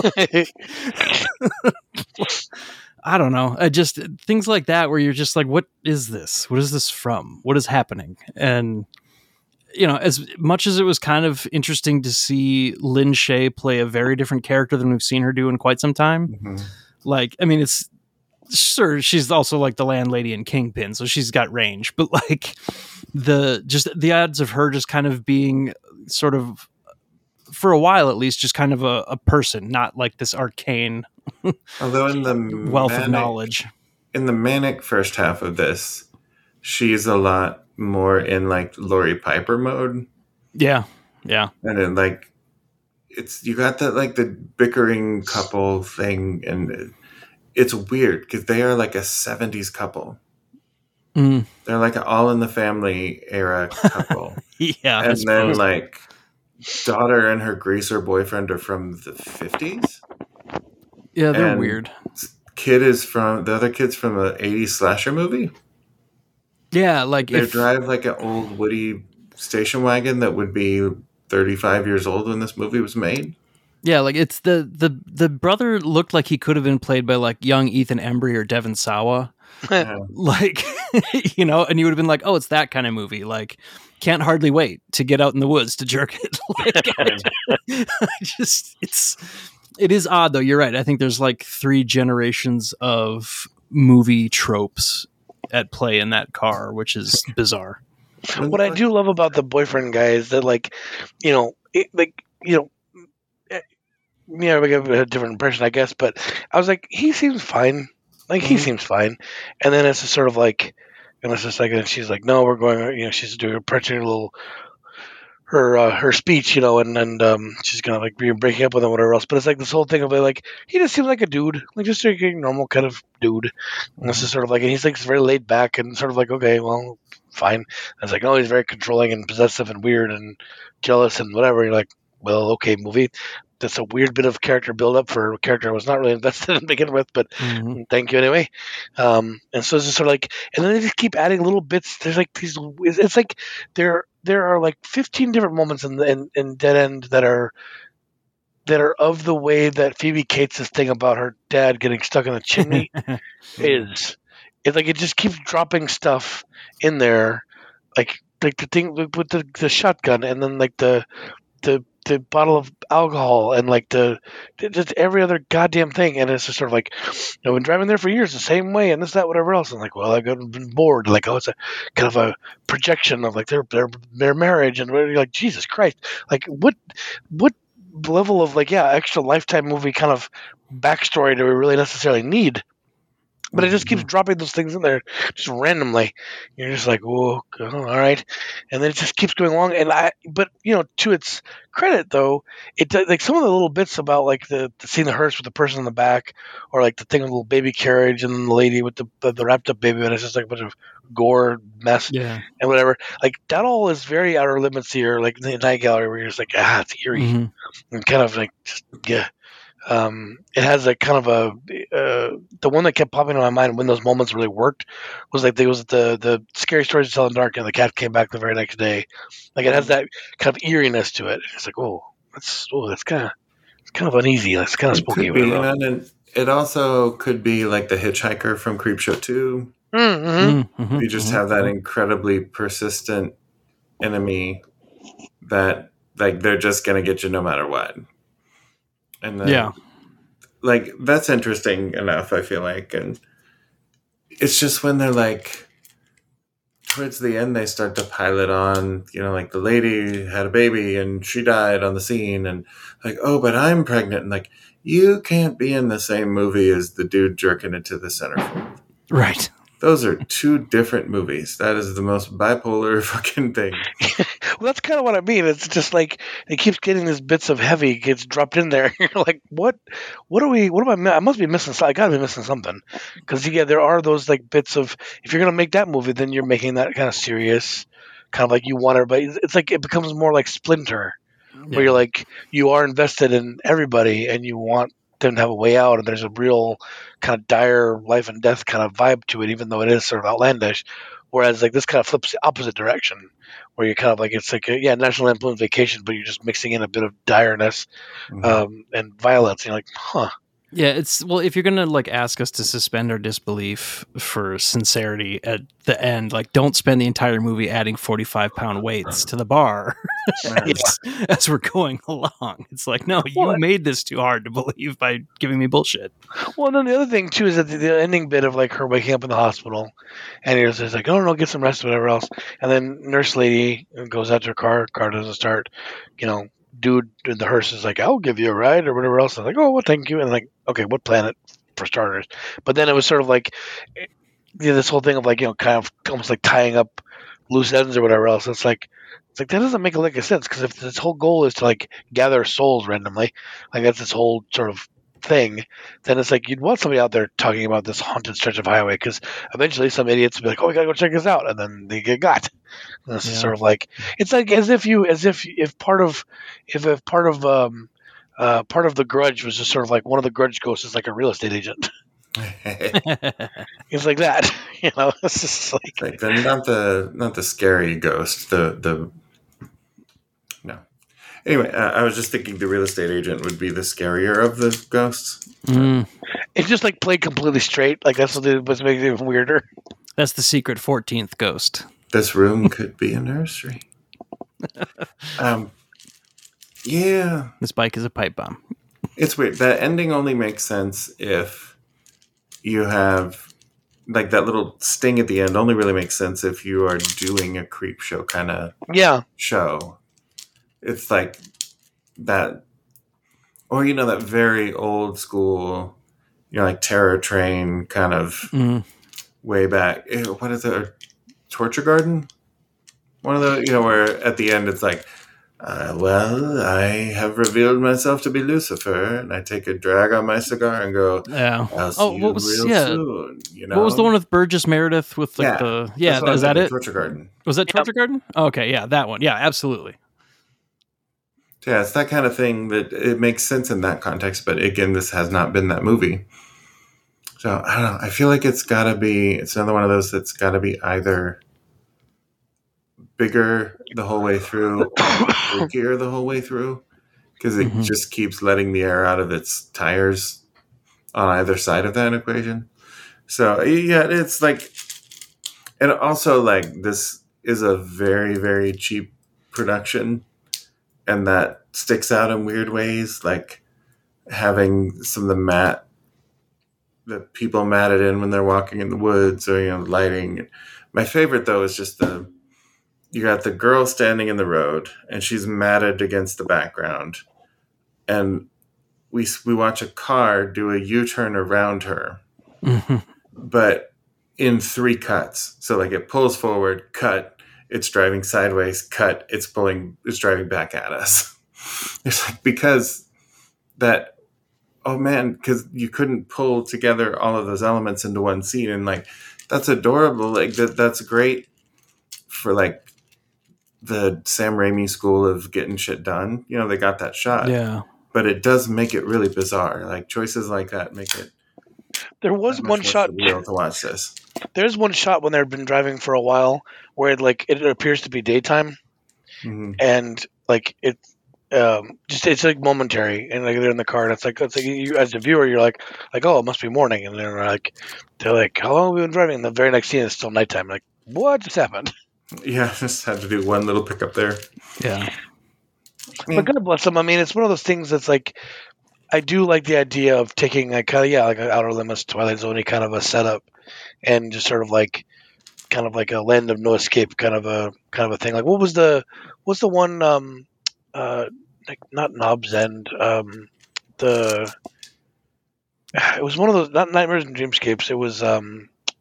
C: I don't know. I just things like that where you're just like, what is this? What is this from? What is happening? And you know, as much as it was kind of interesting to see Lin Shaye play a very different character than we've seen her do in quite some time.
A: Mm-hmm.
C: Like, I mean, it's sure she's also like the landlady in Kingpin, so she's got range, but like the odds of her just kind of being sort of, for a while at least, just kind of a person, not like this arcane
A: although in the
C: wealth of knowledge.
A: In the manic first half of this, she's a lot more in like Laurie Piper mode.
C: Yeah.
A: And then like you got that like the bickering couple thing, and it's weird because they are like a 70s couple.
C: Mm.
A: They're like an All in the Family era couple.
C: Yeah.
A: And then like daughter and her greaser boyfriend are from the 50s.
C: Yeah, they're weird.
A: The other kid's from an 80s slasher movie. Yeah, like they drive like an old Woody station wagon that would be 35 years old when this movie was made.
C: Yeah, like it's the brother looked like he could have been played by like young Ethan Embry or Devon Sawa. Yeah. Like, you know, and you would have been like, oh, it's that kind of movie. Like, can't hardly wait to get out in the woods to jerk it. It is odd though. You're right. I think there's like 3 generations of movie tropes at play in that car, which is bizarre.
B: What I do love about the boyfriend guy is that, like, we have a different impression, I guess, but I was like, he seems fine. Like, he seems fine. And then it's just sort of like, and it's just like, and she's like, no, we're going, she's doing her speech, and she's gonna like be breaking up with him, whatever else. But it's like this whole thing of like, he just seems like a dude, like just a normal kind of dude. And this is sort of like, and he's like very laid back and sort of like, okay, well, fine. And it's like, no, he's very controlling and possessive and weird and jealous and whatever. And you're like, well, okay, movie. That's a weird bit of character build up for a character I was not really invested in to begin with, but thank you anyway. And so it's just sort of like, and then they just keep adding little bits. There's like these, it's like there are like 15 different moments in Dead End that are of the way that Phoebe Cates' thing about her dad getting stuck in the chimney is. It's like it just keeps dropping stuff in there, like the thing with the shotgun, and then like the bottle of alcohol, and like just every other goddamn thing. And it's just sort of like, I've been driving there for years the same way, and this, that, whatever else. And like, well, I've been bored. Like, oh, it's a kind of a projection of like their marriage, and you're like, Jesus Christ, like what level of like extra Lifetime movie kind of backstory do we really necessarily need? But it just keeps dropping those things in there just randomly. You're just like, whoa, all right. And then it just keeps going along. But to its credit though, it like some of the little bits about like the scene of hearse with the person in the back, or like the thing with the little baby carriage and then the lady with the wrapped up baby, and it's just like a bunch of gore mess and whatever. Like that all is very outer limits here, like in the night gallery where you're just like, it's eerie and kind of like just it has a kind of the one that kept popping in my mind when those moments really worked was like there was the scary stories to tell in the dark, and the cat came back the very next day. Like it has that kind of eeriness to it. It's like, that's kind of uneasy. That's kind of spooky.
A: And it also could be like the hitchhiker from Creepshow 2. You just have that incredibly persistent enemy that like they're just gonna get you no matter what. And then, like, that's interesting enough, I feel like. And it's just when they're like, towards the end, they start to pile it on, like the lady had a baby and she died on the scene. And like, oh, but I'm pregnant. And like, you can't be in the same movie as the dude jerking it to the centerfold.
C: Right.
A: Those are two different movies. That is the most bipolar fucking thing.
B: Well, that's kind of what I mean. It's just like it keeps getting these bits of heavy gets dropped in there. You're like, what am I must be missing. I gotta be missing something. Because yeah, there are those like bits of if you're gonna make that movie, then you're making that kind of serious, kind of like you want everybody. It's like it becomes more like Splinter, where you're like you are invested in everybody and you want them to have a way out, and there's a real kind of dire life and death kind of vibe to it, even though it is sort of outlandish. Whereas like this kind of flips the opposite direction, where you're kind of like it's like National Lampoon's Vacation, but you're just mixing in a bit of direness and violence. And you're like, huh.
C: Yeah, if you're gonna like ask us to suspend our disbelief for sincerity at the end, like don't spend the entire movie adding 45-pound weights to the bar as we're going along. It's like, no, you made this too hard to believe by giving me bullshit.
B: Well, and then the other thing too is that the ending bit of like her waking up in the hospital, and it's like, oh no, get some rest, whatever else, and then nurse lady goes out to her car doesn't start, dude in the hearse is like, I'll give you a ride or whatever else. I'm like, oh, well, thank you. And like, okay, what planet for starters? But then it was sort of like this whole thing of like, kind of almost like tying up loose ends or whatever else. It's like that doesn't make a lick of sense because if this whole goal is to like gather souls randomly, like that's this whole sort of thing, then it's like you'd want somebody out there talking about this haunted stretch of highway because eventually some idiots will be like, oh, we gotta go check this out, and then they get got. And this is sort of like it's like as if part of the grudge was just sort of like one of the grudge ghosts is like a real estate agent. It's like that, It's just like
A: not the scary ghost. The no. Anyway, I was just thinking the real estate agent would be the scarier of the ghosts.
B: It's just like played completely straight. Like that's what's making it even weirder.
C: That's the secret 14th ghost.
A: This room could be a nursery. Yeah.
C: This bike is a pipe bomb.
A: It's weird. That ending only makes sense if you have like that little sting at the end only really makes sense if you are doing a creep show kind of show. It's like that, or that very old school, like Terror Train kind of way back. What is it? Torture Garden? One of the, where at the end it's like, well, I have revealed myself to be Lucifer, and I take a drag on my cigar and go, I'll see you real soon.
C: What was the one with Burgess Meredith with like is that it?
A: Torture Garden.
C: Was that Torture Garden? Oh, okay, yeah, that one. Yeah, absolutely.
A: Yeah, it's that kind of thing that it makes sense in that context, but again, this has not been that movie. So, I don't know. I feel like it's another one of those that's got to be either bigger the whole way through or bulkier the whole way through because it just keeps letting the air out of its tires on either side of that equation. So, yeah, it's like, and also like this is a very, very cheap production and that sticks out in weird ways, like having some of the people matted in when they're walking in the woods or, lighting. My favorite though is just you got the girl standing in the road and she's matted against the background and we watch a car do a U-turn around her, but in 3 cuts. So like it pulls forward, cut, it's driving sideways, cut, it's driving back at us. It's like, because that, oh man, because you couldn't pull together all of those elements into one scene. And like, that's adorable. Like that's great for like the Sam Raimi school of getting shit done. They got that shot.
C: Yeah.
A: But it does make it really bizarre. Like choices like that make it.
B: There was one shot
A: to watch this.
B: There's one shot when they've been driving for a while where it appears to be daytime, and like it's like momentary, and like they're in the car, and it's like you as a viewer, you're like oh, it must be morning, and they're like how long have we been driving? And the very next scene is still nighttime. Like what just happened?
A: Yeah, just had to do one little pickup there.
C: Yeah,
B: but God bless them. I mean, it's one of those things that's like. I do like the idea of taking like like an Outer Limits, Twilight Zone kind of a setup, and just sort of like, kind of like a Land of No Escape kind of a thing. Like what's the one like not Knob's End, it was one of those not Nightmares and Dreamscapes. It was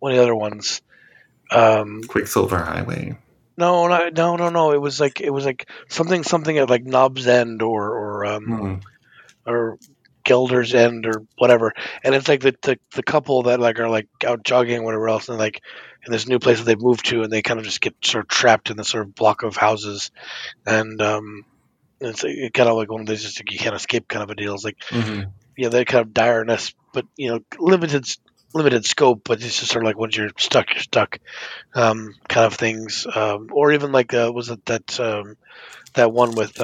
B: one of the other ones.
A: Quicksilver Highway.
B: No. It was like something at like Knob's End or Gilder's End or whatever, and it's like the couple that like are like out jogging or whatever else, and like in this new place that they've moved to, and they kind of just get sort of trapped in this sort of block of houses, and it's like, kind of like one of those just like, you can't escape kind of a deal. It's like that kind of direness, but limited scope, but it's just sort of like once you're stuck, kind of things, or even like was it that one with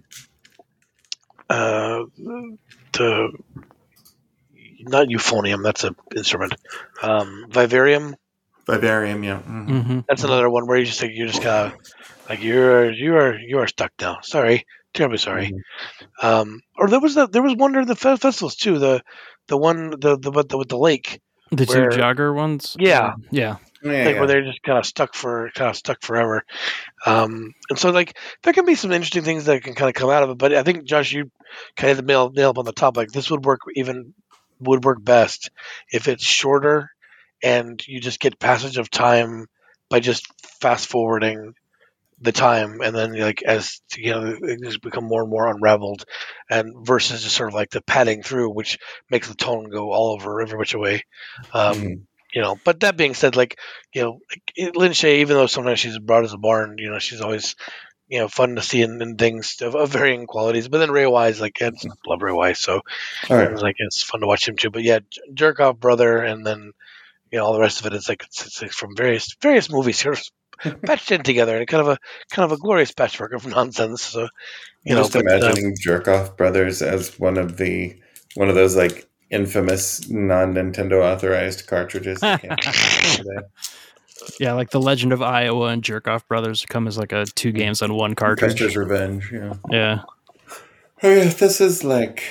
B: the not euphonium, that's an instrument. Vivarium.
A: Vivarium, yeah.
B: That's another one where you're just kind of like you are stuck now. Sorry, terribly sorry. Or there was one during the festivals too. The one with the lake.
C: The two jogger ones.
B: Yeah.
C: Where
B: they're just kind of stuck forever. And so like there can be some interesting things that can kind of come out of it. But I think Josh, you kind of nail up on the top. Like this would work best if it's shorter and you just get passage of time by just fast forwarding the time, and then like as it just become more and more unraveled, and versus just sort of like the padding through, which makes the tone go all over every which way. But that being said, like Lin Shaye, even though sometimes she's broad as a barn, she's always fun to see in things of varying qualities. But then Ray Wise, like I love Ray Wise, so it's fun to watch him too. But yeah, Jerk Off Brother, and then all the rest of it is like it's from various movies here patched in together, and kind of a glorious patchwork of nonsense. So
A: just imagining Jerk Off Brothers as one of those like infamous non-Nintendo authorized cartridges.
C: Yeah, like The Legend of Iowa and Jerk Off Brothers come as like 2 games on one cartridge.
A: Custer's Revenge,
C: yeah.
A: Okay, this is like,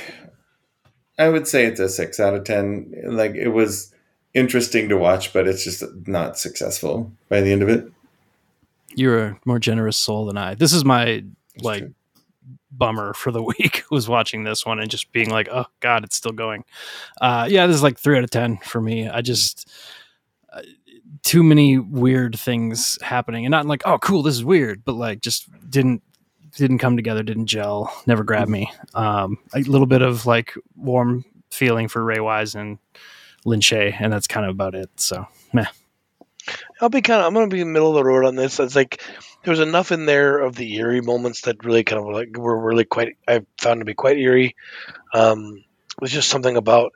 A: I would say it's a 6 out of 10. Like, it was interesting to watch, but it's just not successful by the end of it.
C: You're a more generous soul than I. This is my bummer for the week, was watching this one and just being like, oh God, it's still going. This is like 3 out of 10 for me. I just too many weird things happening, and not like, oh cool, this is weird, but like just didn't come together, didn't gel, never grabbed me. A little bit of like warm feeling for Ray Wise and Lin Shaye, and that's kind of about it. So meh.
B: I'm going to be middle of the road on this. It's like there was enough in there of the eerie moments that really kind of like were really I found to be quite eerie. There's just something about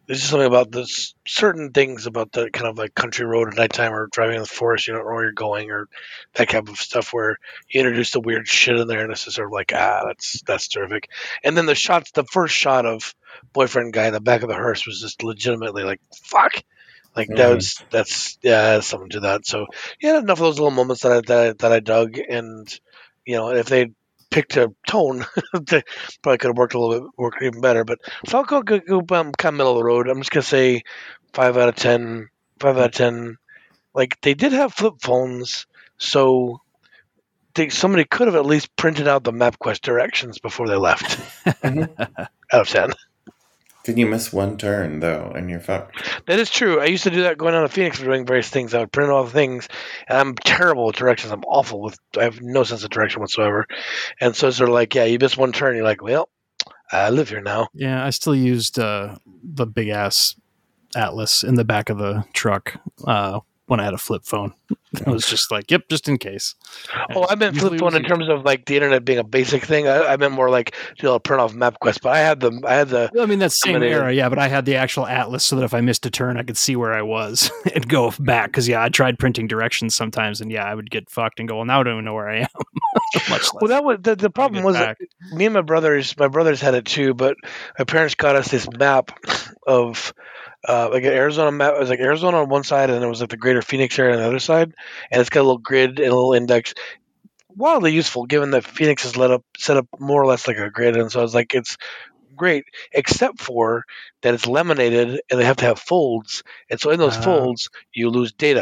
B: this certain things about the kind of like country road at nighttime or driving in the forest, you don't know where you're going, or that type of stuff where you introduce the weird shit in there, and it's just sort of like, that's terrific. And then the first shot of boyfriend guy in the back of the hearse was just legitimately like, fuck. Like that's something to that. So enough of those little moments that I dug, and if they picked a tone, they probably could have worked even better. But so I'll go kind of middle of the road. I'm just gonna say 5 out of 10. 5 out of 10. Like they did have flip phones, so somebody could have at least printed out the MapQuest directions before they left. Out of 10.
A: Did you miss one turn, though, and you're fucked?
B: That is true. I used to do that going down to Phoenix for doing various things. I would print all the things, and I'm terrible with directions. I'm awful I have no sense of direction whatsoever. And so it's sort of like, you miss one turn, you're like, well, I live here now.
C: Yeah, I still used the big-ass atlas in the back of the truck when I had a flip phone. It was just like, yep, just in case.
B: Oh, I meant flip phone in terms of like the internet being a basic thing. I meant more like to print off MapQuest, but I had the.
C: Well, I mean, that's same era, yeah. But I had the actual atlas so that if I missed a turn, I could see where I was and go back. Because I tried printing directions sometimes, and I would get fucked and go, well, now I don't even know where I am.
B: Well, that was the problem. Was me and my brothers had it too, but my parents got us this map of. Like an Arizona map. It was like Arizona on one side, and then it was like the greater Phoenix area on the other side. And it's got a little grid and a little index. Wildly useful, given that Phoenix is set up more or less like a grid. And so I was like, it's great, except for that it's laminated and they have to have folds. And so in those folds, you lose data.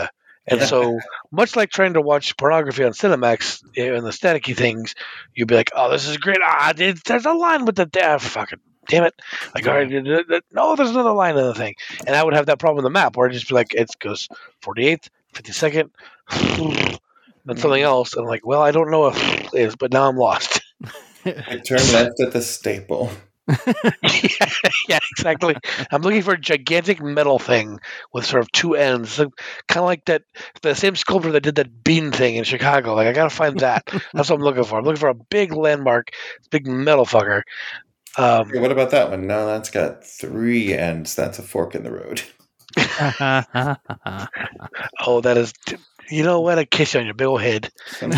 B: And so, much like trying to watch pornography on Cinemax and the staticky things, you'd be like, "Oh, this is great! There's a line with the fucking damn it! Like, all right, no, there's another line in the thing." And I would have that problem with the map where I'd just be like, "It goes 48th, 52nd, then something else," and I'm like, "Well, I don't know what it is, but now I'm lost."
A: I turn left at the staple.
B: Yeah, exactly. I'm looking for a gigantic metal thing with sort of two ends, so kind of like the same sculptor that did that bean thing in Chicago. Like, I gotta find that. That's what I'm looking for. I'm looking for a big landmark, big metal fucker.
A: Hey, what about that one? No, that's got 3 ends. That's a fork in the road.
B: Oh, that is. You know what? I kiss you on your big old head.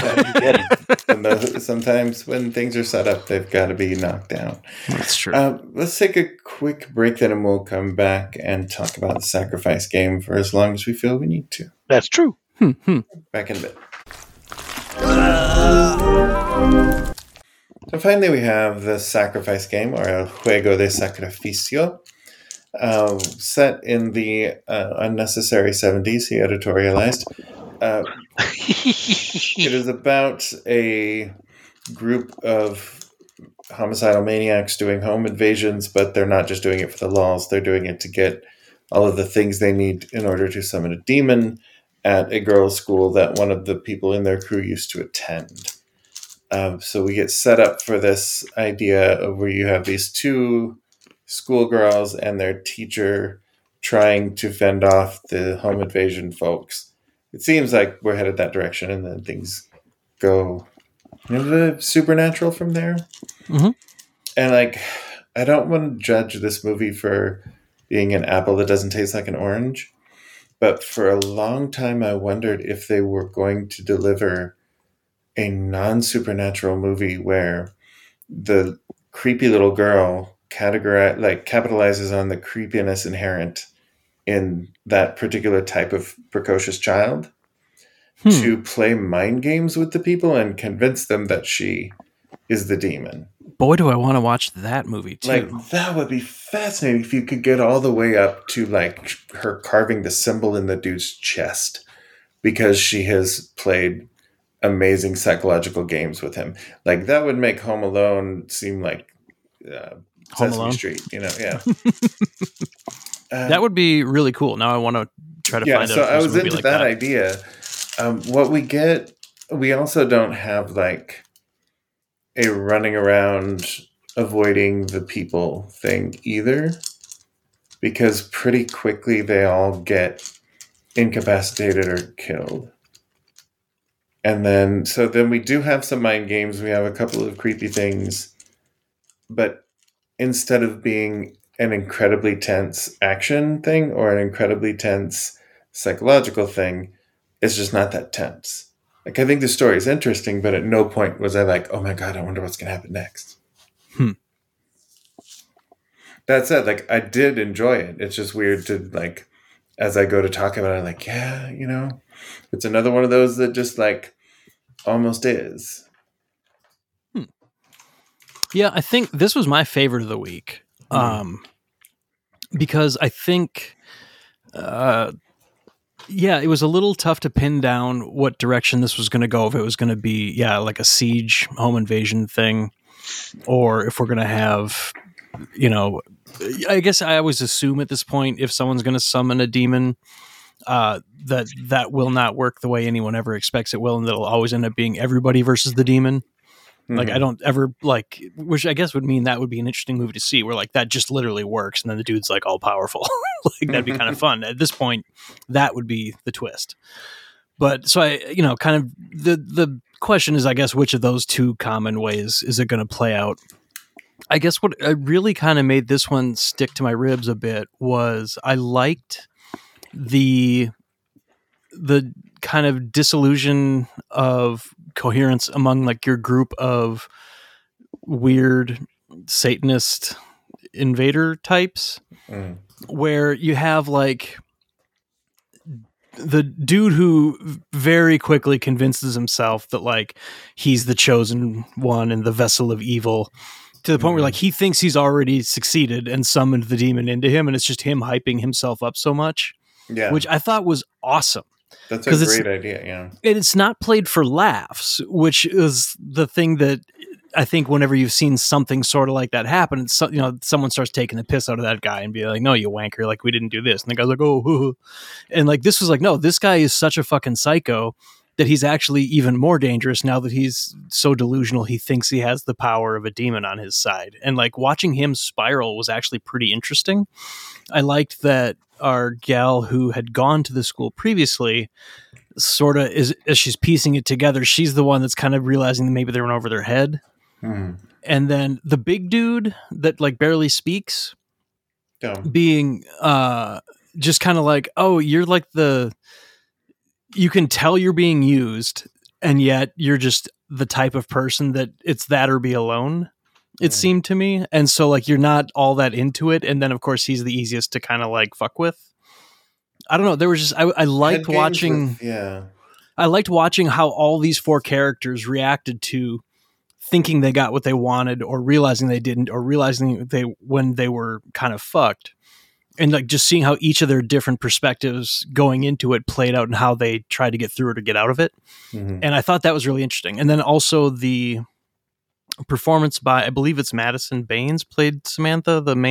A: Sometimes when things are set up, they've got to be knocked down.
C: That's true.
A: Let's take a quick break then, and we'll come back and talk about the sacrifice game for as long as we feel we need to.
B: That's true.
A: Back in a bit. So finally we have the sacrifice game, or El Juego de Sacrificio. Set in the unnecessary 70s, he editorialized. It is about a group of homicidal maniacs doing home invasions, but they're not just doing it for the lulz. They're doing it to get all of the things they need in order to summon a demon at a girls' school that one of the people in their crew used to attend. So we get set up for this idea of where you have these 2 schoolgirls and their teacher trying to fend off the home invasion folks. It seems like we're headed that direction, and then things go supernatural from there.
C: Mm-hmm.
A: And like, I don't want to judge this movie for being an apple that doesn't taste like an orange, but for a long time I wondered if they were going to deliver a non-supernatural movie where the creepy little girl capitalizes on the creepiness inherent in that particular type of precocious child to play mind games with the people and convince them that she is the demon.
C: Boy, do I want to watch that movie too.
A: Like, that would be fascinating if you could get all the way up to like her carving the symbol in the dude's chest because she has played amazing psychological games with him. Like, that would make Home Alone seem like Sesame Street, yeah.
C: That would be really cool. Now I want to try to find out.
A: So I was into that idea. What we get, we also don't have like a running around avoiding the people thing either, because pretty quickly they all get incapacitated or killed. And then we do have some mind games. We have a couple of creepy things, but instead of being an incredibly tense action thing or an incredibly tense psychological thing, it's just not that tense. Like, I think the story is interesting, but at no point was I like, oh my God, I wonder what's going to happen next. That said, like, I did enjoy it. It's just weird to, like, as I go to talk about it, I'm like, yeah, it's another one of those that just, like, almost is.
C: Yeah, I think this was my favorite of the week. Because I think, it was a little tough to pin down what direction this was going to go. If it was going to be, like a siege home invasion thing, or if we're going to have, I guess I always assume at this point, if someone's going to summon a demon, that will not work the way anyone ever expects it will, and that'll always end up being everybody versus the demon. Like, I don't ever which I guess would mean that would be an interesting movie to see, where like that just literally works, and then the dude's like all powerful. Like, that'd be kind of fun. At this point, that would be the twist. But so I, kind of the question is, I guess, which of those 2 common ways is it going to play out? I guess what really kind of made this one stick to my ribs a bit was I liked the kind of disillusion of coherence among like your group of weird Satanist invader types, where you have like the dude who very quickly convinces himself that like he's the chosen one and the vessel of evil, to the point where like he thinks he's already succeeded and summoned the demon into him, and it's just him hyping himself up so much, which I thought was awesome.
A: That's a great idea, yeah.
C: It's not played for laughs, which is the thing that I think whenever you've seen something sort of like that happen, it's, someone starts taking the piss out of that guy and be like, no, you wanker, like, we didn't do this. And the guy's like, oh, and like, this was like, no, this guy is such a fucking psycho that he's actually even more dangerous now that he's so delusional. He thinks he has the power of a demon on his side. And like watching him spiral was actually pretty interesting. I liked that our gal who had gone to the school previously sort of is, as she's piecing it together, she's the one that's kind of realizing that maybe they went over their head. And then the big dude that like barely speaks, being just kind of like, oh, you're like you can tell you're being used, and yet you're just the type of person that it's that or be alone, it seemed to me. And so like, you're not all that into it. And then of course he's the easiest to kind of like fuck with. I don't know. There was just, I liked watching, I liked watching how all these 4 characters reacted to thinking they got what they wanted, or realizing they didn't, or realizing when they were kind of fucked. And like just seeing how each of their different perspectives going into it played out and how they tried to get through it or get out of it. And I thought that was really interesting. And then also the performance by, I believe it's Madison Baines played Samantha, the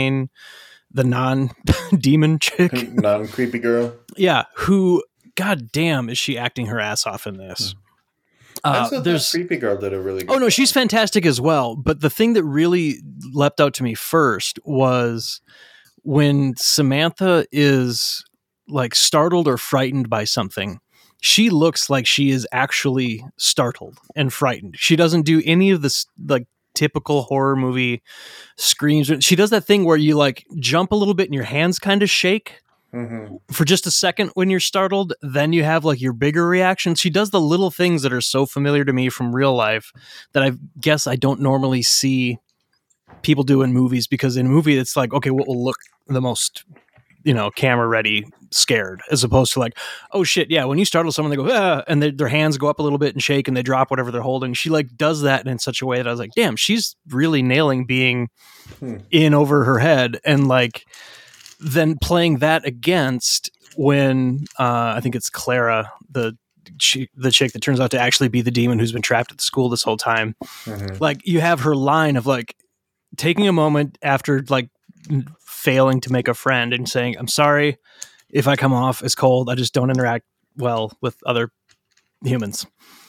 C: non-demon chick.
A: Non-creepy girl.
C: Yeah. Who, god damn, is she acting her ass off in this?
A: There's creepy girl did a really good
C: job. She's fantastic as well. But the thing that really leapt out to me first was when Samantha is like startled or frightened by something, she looks like she is actually startled and frightened. She doesn't do any of this like typical horror movie screams. She does that thing where you like jump a little bit and your hands kind of shake for just a second when you're startled. Then you have like your bigger reaction. She does the little things that are so familiar to me from real life that I guess I don't normally see people do in movies, because in a movie it's like, okay, what will look the most, camera ready scared, as opposed to like, oh shit, yeah, when you startle someone, they go, ah, and their hands go up a little bit and shake and they drop whatever they're holding. She like does that in such a way that I was like, damn, she's really nailing being in over her head. And like then playing that against when I think it's Clara, the chick that turns out to actually be the demon who's been trapped at the school this whole time. Like you have her line of like taking a moment after like failing to make a friend and saying, I'm sorry if I come off as cold, I just don't interact well with other humans.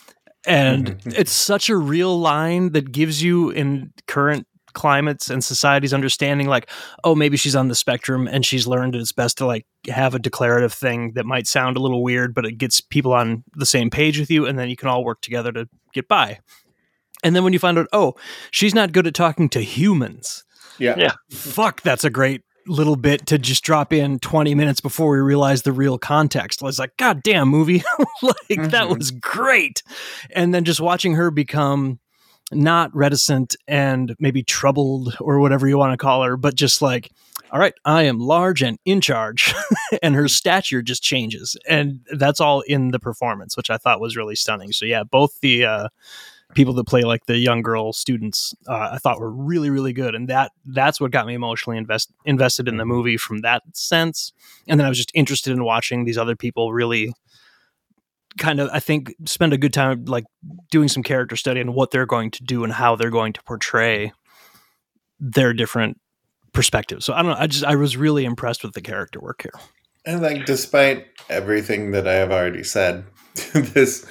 C: And it's such a real line that gives you, in current climates and society's understanding, like, oh, maybe she's on the spectrum and she's learned it's best to like have a declarative thing that might sound a little weird, but it gets people on the same page with you, and then you can all work together to get by. And then when you find out, oh, she's not good at talking to humans.
A: Yeah.
C: Fuck, that's a great little bit to just drop in 20 minutes before we realize the real context. I was like, God damn, movie. Like, that was great. And then just watching her become not reticent and maybe troubled or whatever you want to call her, but just like, all right, I am large and in charge. And her stature just changes. And that's all in the performance, which I thought was really stunning. So yeah, both the people that play like the young girl students, I thought were really, really good. And that's what got me emotionally invested in the movie from that sense. And then I was just interested in watching these other people really kind of, I think, spend a good time like doing some character study on what they're going to do and how they're going to portray their different perspectives. So I don't know. I was really impressed with the character work here.
A: And like, despite everything that I have already said, this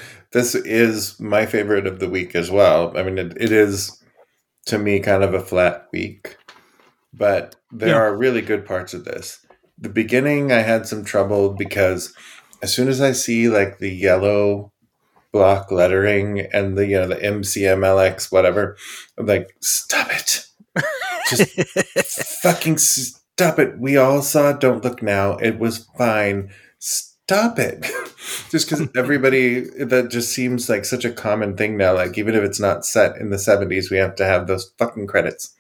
A: is my favorite of the week as well. I mean, it is, to me, kind of a flat week, but there are really good parts of this. The beginning, I had some trouble because as soon as I see like the yellow block lettering and the MCMLX, whatever, I'm like, stop it. Just fucking stop it. We all saw Don't Look Now. It was fine. Stop it. Just because everybody, that just seems like such a common thing now. Like, even if it's not set in the 70s, we have to have those fucking credits.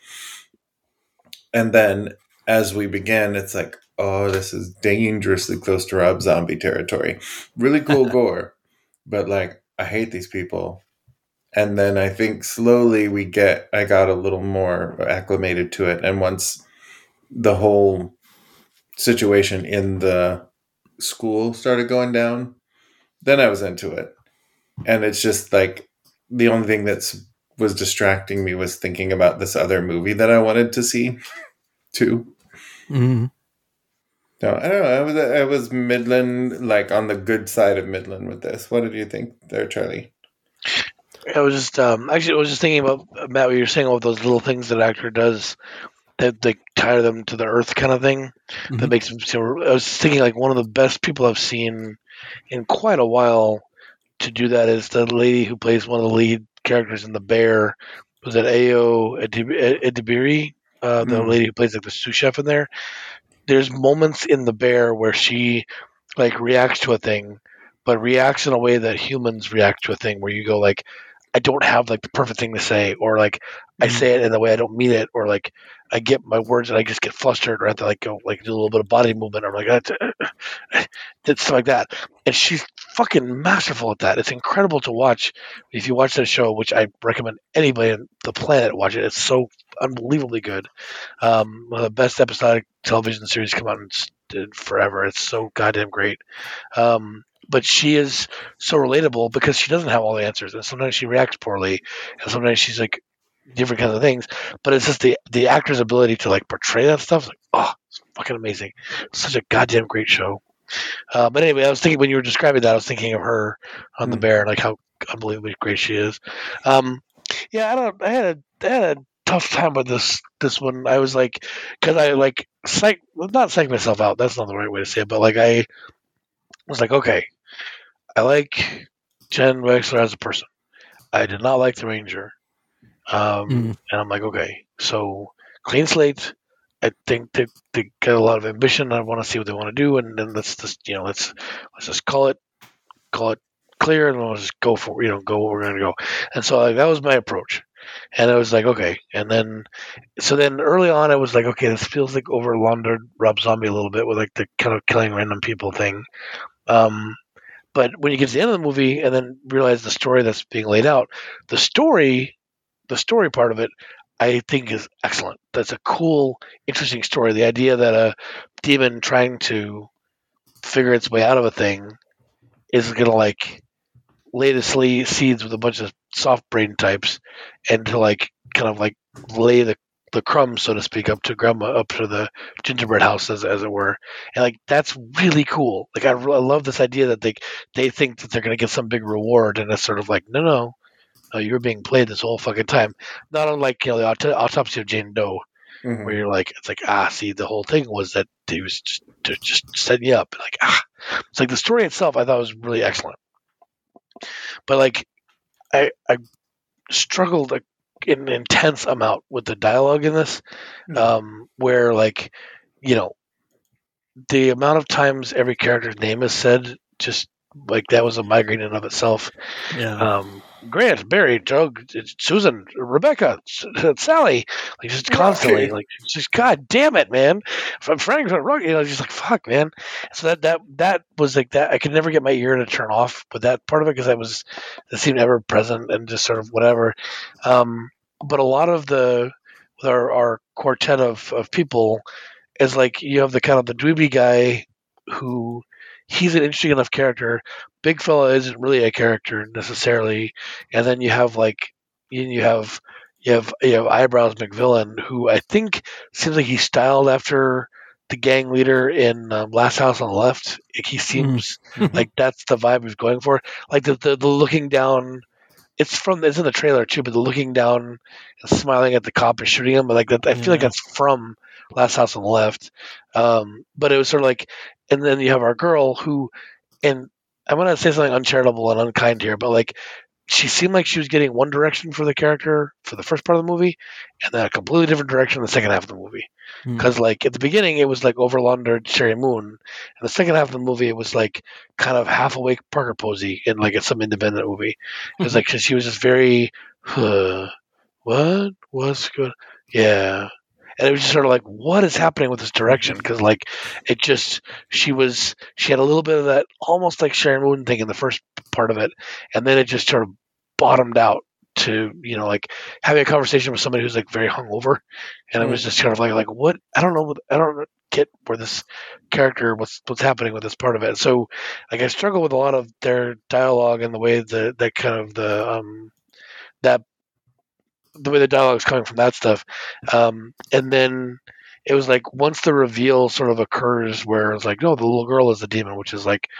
A: And then as we begin, it's like, oh, this is dangerously close to Rob Zombie territory. Really cool gore, but like, I hate these people. And then I think slowly I got a little more acclimated to it. And once the whole situation in the school started going down, then I was into it. And it's just like the only thing was distracting me was thinking about this other movie that I wanted to see too.
C: Mm-hmm.
A: No, I don't know. I was Midland, like on the good side of Midland with this. What did you think there, Charlie?
B: I was just actually I was just thinking about Matt, what you were saying about those little things that actor does that they tie them to the earth kind of thing. Mm-hmm. That makes them. I was thinking like one of the best people I've seen in quite a while to do that is the lady who plays one of the lead characters in The Bear. Was it Ayo Edebiri? The lady who plays like the sous chef in there. There's moments in The Bear where she like reacts to a thing, but reacts in a way that humans react to a thing. Where you go like, I don't have like the perfect thing to say, or like I say it in the way I don't mean it, or like I get my words and I just get flustered, or I have to like go like do a little bit of body movement, or like stuff like that. And she's fucking masterful at that. It's incredible to watch. If you watch that show, which I recommend anybody on the planet watch it, it's so unbelievably good. One of the best episodic television series come out in forever. It's so goddamn great. But she is so relatable because she doesn't have all the answers, and sometimes she reacts poorly, and sometimes she's like different kinds of things. But it's just the actor's ability to like portray that stuff. It's like, oh, it's fucking amazing. It's such a goddamn great show. But anyway, I was thinking when you were describing that, I was thinking of her on The Bear, like how unbelievably great she is. Yeah, I had a tough time with this one. I was like, because I like not psych myself out. That's not the right way to say it, but like I was like, okay, I like Jen Wexler as a person. I did not like the Ranger. And I'm like, okay, so clean slate. I think they got a lot of ambition. I want to see what they want to do, and then let's just call it clear, and we'll just go for go where we're gonna go. And so like, that was my approach, and I was like, okay. And then early on, I was like, okay, this feels like over-laundered Rob Zombie a little bit with like the kind of killing random people thing. But when you get to the end of the movie and then realize the story that's being laid out, the story part of it, I think is excellent. That's a cool, interesting story. The idea that a demon trying to figure its way out of a thing is going to like lay the seeds with a bunch of soft brain types and to like kind of like lay the crumbs, so to speak, up to the gingerbread house, as it were. And like that's really cool. Like I love this idea that they think that they're going to get some big reward, and it's sort of like no, you're being played this whole fucking time. Not unlike the Autopsy of Jane Doe, where you're like, it's like see, the whole thing was that he was just setting you up. Like it's like the story itself I thought was really excellent, but like I struggled an intense amount with the dialogue in this, where like the amount of times every character's name is said, just like that was a migraine in and of itself.
C: Yeah.
B: Grant, Barry, Doug, Susan, Rebecca, Sally, like just constantly, like just God damn it, man. From Frank, just like fuck, man. So that was like that. I could never get my ear to turn off with that part of it because it seemed ever present and just sort of whatever. But a lot of our quartet of people is like you have the kind of the dweeby guy who. He's an interesting enough character. Big fella isn't really a character necessarily, and then you have Eyebrows McVillain, who I think seems like he's styled after the gang leader in Last House on the Left. He seems like that's the vibe he's going for. Like the looking down. It's in the trailer too, but the looking down and smiling at the cop and shooting him, like that. I feel like that's from Last House on the Left. But it was sort of like. And then you have our girl who, and I'm going to say something uncharitable and unkind here, but like she seemed like she was getting one direction for the character for the first part of the movie, and then a completely different direction in the second half of the movie. Because like at the beginning it was like overlaundered Sherry Moon, and the second half of the movie it was like kind of half awake Parker Posey in like some independent movie. It was like cause she was just very, what's good, yeah. And it was just sort of like, what is happening with this direction? Because like, she had a little bit of that almost like Sharon Moon thing in the first part of it, and then it just sort of bottomed out to, like having a conversation with somebody who's like very hungover, and it was just kind of like what I don't get where this character what's happening with this part of it. So like I struggle with a lot of their dialogue and the way that kind of the way the dialogue is coming from that stuff, and then it was like once the reveal sort of occurs where it's like, no, the little girl is the demon, which is like,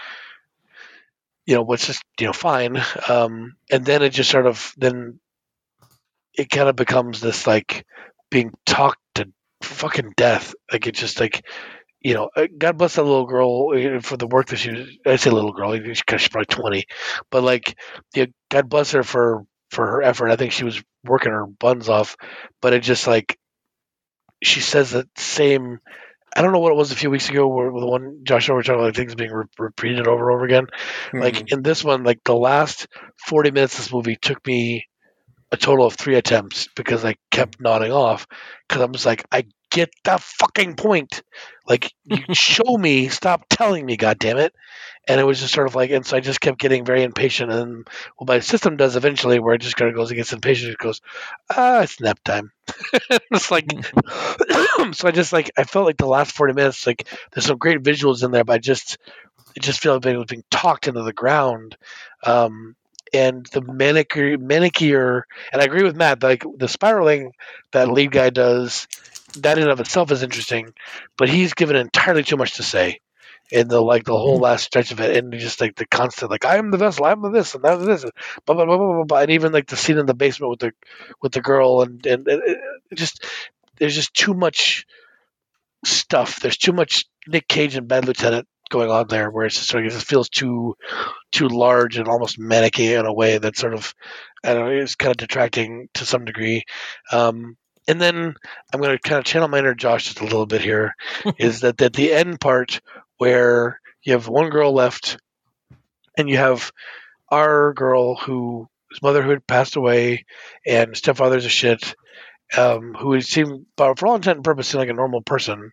B: what's just fine, and then it just sort of then it kind of becomes this like being talked to fucking death. Like it's just like, God bless that little girl for the work that she was. I say little girl, she's probably 20, but like, God bless her for her effort. I think she was working her buns off, but it just like she says that same. I don't know what it was a few weeks ago where the one Josh and I were talking about things being repeated over and over again. Mm-hmm. Like in this one, like the last 40 minutes of this movie took me a total of 3 attempts because I kept nodding off because I'm just like, I get that fucking point. Like, you show me, stop telling me, goddammit. And it was just sort of like, and so I just kept getting very impatient. And what my system does eventually, where it just kind of goes against impatience, it goes, it's nap time. It's like, so I just like, I felt like the last 40 minutes, like, there's some great visuals in there, but it just felt like it was being talked into the ground. And the manicure, and I agree with Matt, like the spiraling that lead guy does, that in and of itself is interesting, but he's given entirely too much to say in the whole last stretch of it, and just like the constant, like I am the vessel, I'm the this and that and this, blah, blah, blah, blah, blah, and even like the scene in the basement with the girl, and it just there's just too much stuff. There's too much Nick Cage and Bad Lieutenant going on there, where it's just sort of, it just feels too large and almost manicky in a way that sort of, I don't know, is kind of detracting to some degree. And then I'm going to kind of channel my inner Josh just a little bit here, is that the end part where you have one girl left, and you have our girl whose mother who had passed away, and stepfather's a shit, who seemed, for all intent and purpose, seemed like a normal person.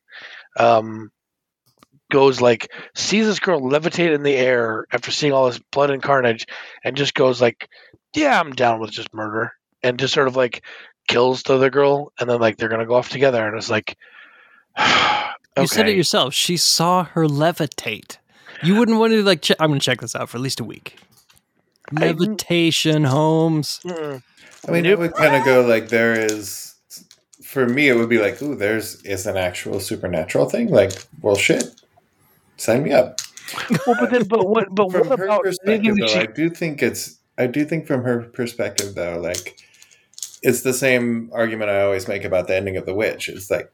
B: Goes like, sees this girl levitate in the air after seeing all this blood and carnage, and just goes like, yeah, I'm down with just murder, and just sort of like kills the other girl, and then like they're gonna go off together, and it's like, okay.
C: You said it yourself. She saw her levitate. You wouldn't want to like. I'm gonna check this out for at least a week. Levitation, Holmes.
A: I mean, it would kind of go like, there is. For me, it would be like, ooh, is an actual supernatural thing. Like, well, shit. Sign me up.
B: Well, but what
A: from
B: what
A: her
B: about
A: perspective, though, I do think from her perspective, though, like, it's the same argument I always make about the ending of The Witch. It's like,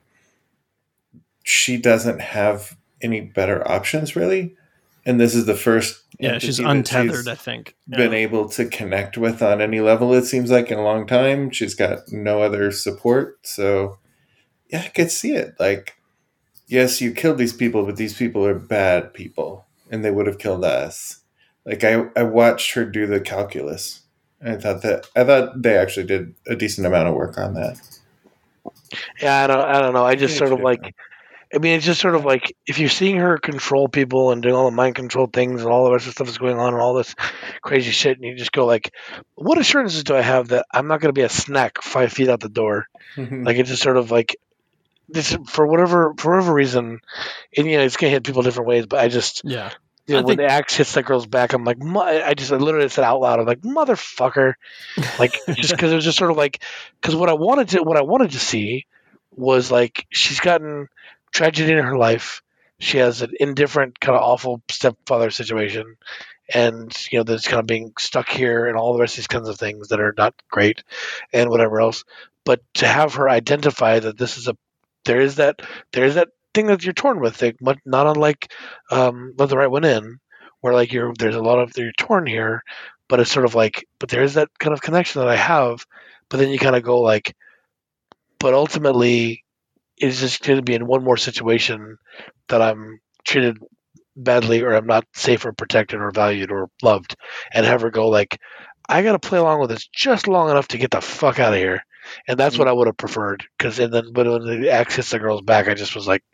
A: she doesn't have any better options, really. And this is the first.
C: Yeah, she's untethered, I think.
A: Been able to connect with on any level, it seems like, in a long time. She's got no other support. So, yeah, I could see it. Like, yes, you killed these people, but these people are bad people, and they would have killed us. Like, I watched her do the calculus. I thought they actually did a decent amount of work on that.
B: Yeah, I don't know. I just sort of like, I mean, it's just sort of like, if you're seeing her control people and doing all the mind control things and all the rest of stuff that's going on and all this crazy shit, and you just go like, what assurances do I have that I'm not going to be a snack 5 feet out the door? Like, it's just sort of like, this, for whatever reason, and it's gonna hit people different ways, but I just, when the axe hits that girl's back, I'm like, I literally said out loud, I'm like, motherfucker, like, just because it was just sort of like, because what I wanted to see was like, she's gotten tragedy in her life, she has an indifferent kind of awful stepfather situation, and that's kind of being stuck here and all the rest of these kinds of things that are not great and whatever else, but to have her identify that this is there is that thing that you're torn with, like, not unlike Let the Right One In, where like you're torn here, but it's sort of like, but there is that kind of connection that I have, but then you kind of go like, but ultimately it's just going to be in one more situation that I'm treated badly, or I'm not safe or protected or valued or loved, and have her go like, I got to play along with this just long enough to get the fuck out of here. And that's what I would have preferred, because when the axe hits the girl's back, I just was like,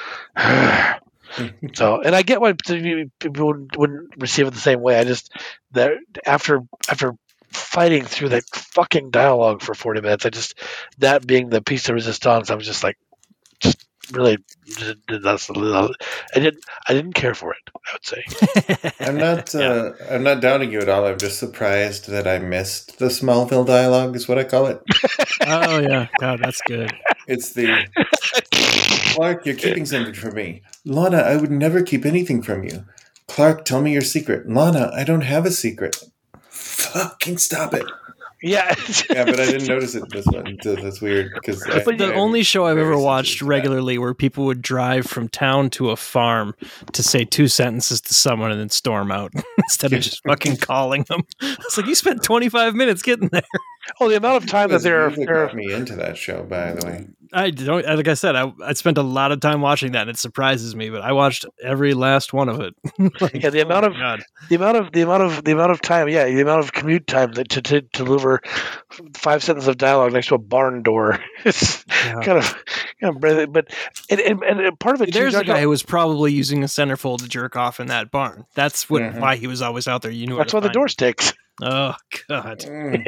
B: so. And I get why people wouldn't receive it the same way. I just, that after fighting through that fucking dialogue for 40 minutes. That being the piece de resistance, I was just like, just really that's I didn't care for it, I would say.
A: I'm not doubting you at all. I'm just surprised that I missed the Smallville dialogue, is what I call it.
C: Oh yeah, God, that's good.
A: It's the Clark, you're keeping something from me. Lana, I would never keep anything from you. Clark, tell me your secret. Lana, I don't have a secret. Fucking stop it.
B: Yeah.
A: Yeah, but I didn't notice it this one. That's weird.
C: But the only show I've ever watched regularly where people would drive from town to a farm to say 2 sentences to someone and then storm out instead of just fucking calling them. It's like, you spent 25 minutes getting there.
B: Oh, the amount of time that they're
A: got me into that show, by the way.
C: I don't, like I said, I spent a lot of time watching that, and it surprises me. But I watched every last one of it.
B: Like, yeah, the amount of time, yeah, the amount of commute time that to deliver 5 sentences of dialogue next to a barn door. It's kind of, but and part of it.
C: There's a guy who was probably using a centerfold to jerk off in that barn. That's why he was always out there. You knew
B: that's why the door sticks.
C: Oh God!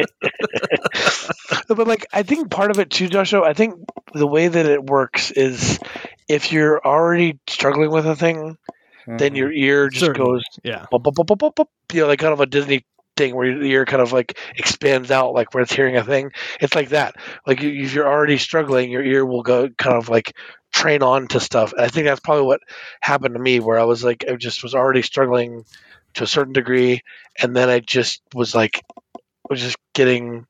B: But like, I think part of it too, Joshua. I think the way that it works is if you're already struggling with a thing, then your ear just goes, bop, bop, bop, bop, bop, bop, like kind of a Disney thing where your ear kind of like expands out, like when it's hearing a thing. It's like that. Like if you're already struggling, your ear will go kind of like train on to stuff. And I think that's probably what happened to me, where I was like, I just was already struggling to a certain degree, and then I just was just getting,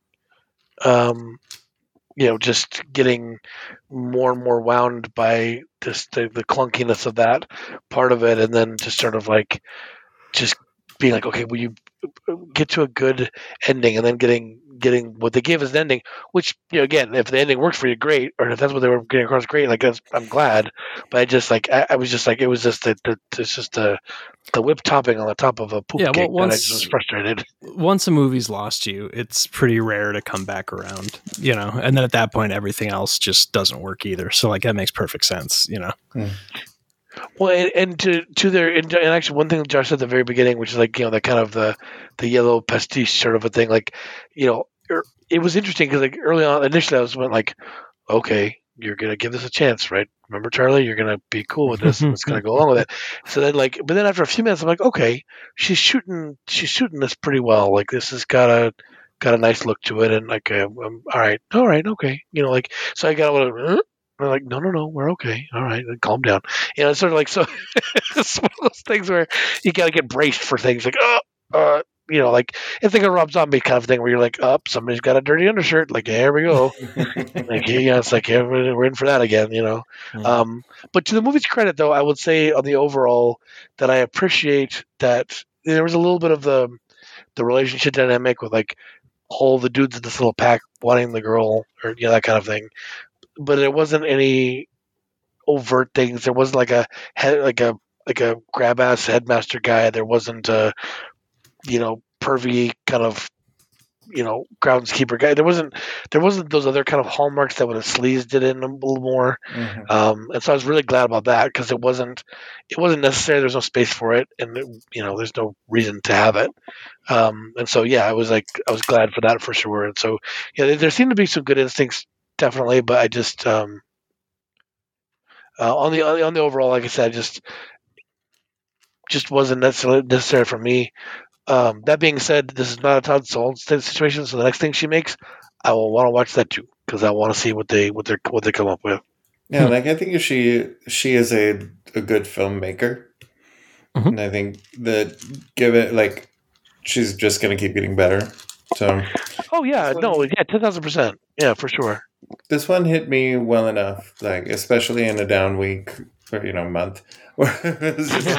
B: just getting more and more wound by this the clunkiness of that part of it, and then just sort of like just being like, okay, will you get to a good ending, and then getting what they gave as an ending, which, again, if the ending works for you, great, or if that's what they were getting across, great. Like, I'm glad, but I just like I was just like, it was just the whip topping on the top of a poop cake, and I just was frustrated.
C: Once a movie's lost you, it's pretty rare to come back around, and then at that point, everything else just doesn't work either. So like, that makes perfect sense,
B: Well, and to their and actually, one thing Josh said at the very beginning, which is like, that kind of the yellow pastiche sort of a thing, like, it was interesting because like early on, initially I went like, okay, you're gonna give this a chance, right? Remember, Charlie, you're gonna be cool with this, and it's gonna go along with it. So then, like, but then after a few minutes, I'm like, okay, she's shooting this pretty well. Like, this has got a nice look to it, and like, all right, okay, like, so I got a little. We're like, no, we're okay. All right, calm down. It's sort of like, so it's one of those things where you got to get braced for things like, like it's like a Rob Zombie kind of thing where you're like, somebody's got a dirty undershirt. Like, here we go. Like, it's like, we're in for that again, Mm-hmm. But to the movie's credit, though, I would say on the overall that I appreciate that there was a little bit of the relationship dynamic with like all the dudes in this little pack wanting the girl, or that kind of thing. But there wasn't any overt things. There wasn't like a grab ass headmaster guy. There wasn't a pervy kind of groundskeeper guy. There wasn't those other kind of hallmarks that would have sleazed it in a little more. Mm-hmm. And so I was really glad about that, because it wasn't necessary. There's no space for it, and there's no reason to have it. And so I was glad for that for sure. And so there seemed to be some good instincts. Definitely, but I just on the overall, like I said, just wasn't necessary for me. That being said, this is not a Todd Solondz situation, so the next thing she makes, I will want to watch that too, because I want to see what they come up with.
A: Yeah, like I think she is a good filmmaker, mm-hmm. and I think that she's just going to keep getting better. So,
B: 10,000%, yeah, for sure.
A: This one hit me well enough, like especially in a down week or month, where it was just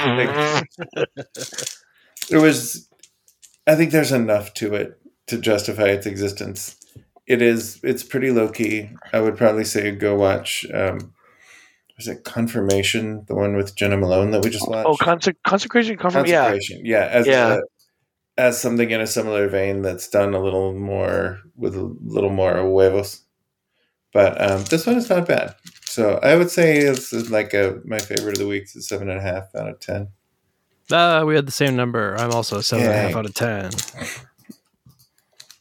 A: I think there's enough to it to justify its existence. It's pretty low key. I would probably say go watch. Was it Confirmation, the one with Jenna Malone that we just watched?
B: Oh, Consecration.
A: Yeah. As something in a similar vein that's done a little more with a little more huevos. But this one is not bad. So I would say it's like my favorite of the week is 7.5 out of 10.
C: We had the same number. I'm also a 7.5 out of 10.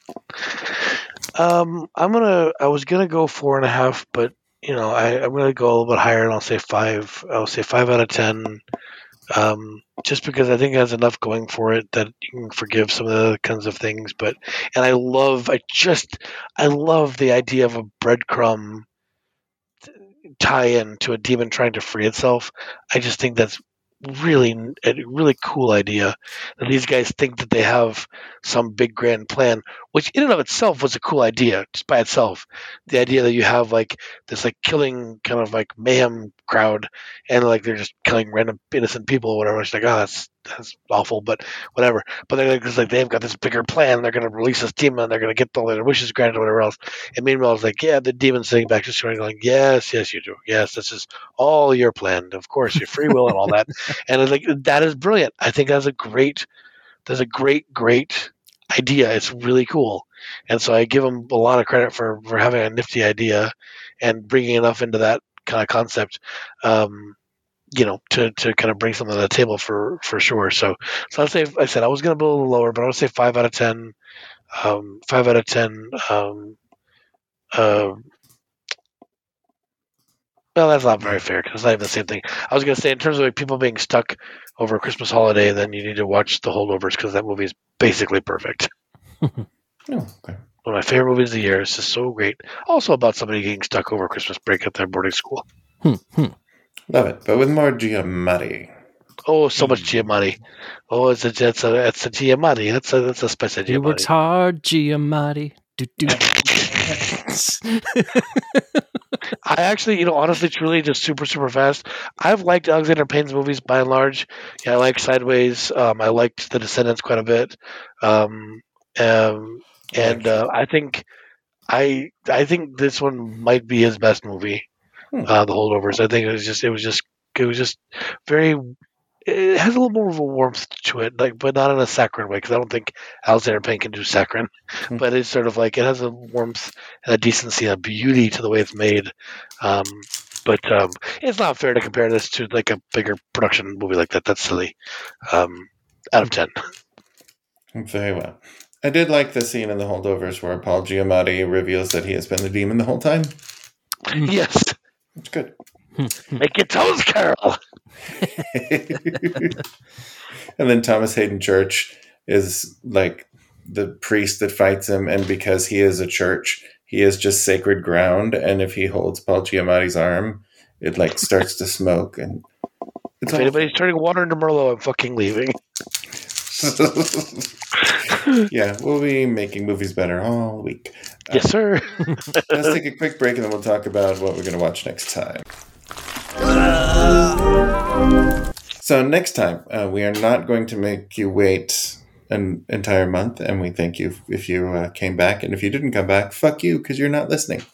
B: I was gonna go 4.5, but I'm gonna go a little bit higher, and I'll say 5. I'll say 5 out of 10. Just because I think it has enough going for it that you can forgive some of the other kinds of things. And I love the idea of a breadcrumb tie-in to a demon trying to free itself. I just think that's a really cool idea that these guys think that they have some big grand plan, which in and of itself was a cool idea just by itself. The idea that you have like this like killing kind of like mayhem crowd, and like they're just killing random innocent people or whatever. It's like, oh, that's awful, but whatever. But they're like they've got this bigger plan. They're going to release this demon. They're going to get all their wishes granted or whatever else. And meanwhile, it's like, yeah, the demon's sitting back just going, yes, you do. Yes, this is all your plan. Of course, your free will and all that. And it's like, that is brilliant. I think that's a great idea. It's really cool. And so I give them a lot of credit for having a nifty idea and bringing enough into that kind of concept, to kind of bring something to the table for sure. So I'll say, I said I was going to build a little lower, but I would say 5 out of 10. 5 out of 10. Well, that's not very fair because it's not even the same thing. I was going to say, in terms of like people being stuck over a Christmas holiday, then you need to watch The Holdovers because that movie is basically perfect.
A: Okay. One
B: of my favorite movies of the year. It's just so great. Also about somebody getting stuck over Christmas break at their boarding school.
A: Love it, but with more Giamatti.
B: Oh, so much Giamatti. Oh, it's a Giamatti. That's a special Giamatti.
C: He works hard, Giamatti.
B: I actually, honestly, truly, just super, super fast. I've liked Alexander Payne's movies by and large. Yeah, I like Sideways. I liked The Descendants quite a bit. I think this one might be his best movie. The Holdovers. I think it was just very. It has a little more of a warmth to it, but not in a saccharine way, because I don't think Alexander Payne can do saccharine. But it's sort of like it has a warmth and a decency and a beauty to the way it's made. But it's not fair to compare this to like a bigger production movie like that. That's silly. Out of 10.
A: Very well. I did like the scene in The Holdovers where Paul Giamatti reveals that he has been the demon the whole time.
B: Yes.
A: It's good.
B: Make your toes curl.
A: And then Thomas Hayden Church is like the priest that fights him, and because he is a church, he is just sacred ground, and if he holds Paul Giamatti's arm, it like starts to smoke. And
B: if anybody's turning water into Merlot, I'm fucking leaving.
A: Yeah, we'll be making movies better all week.
B: Yes, sir.
A: Let's take a quick break and then we'll talk about what we're going to watch next time. So next time, we are not going to make you wait an entire month, and we thank you if you came back, and if you didn't come back, fuck you, because you're not listening.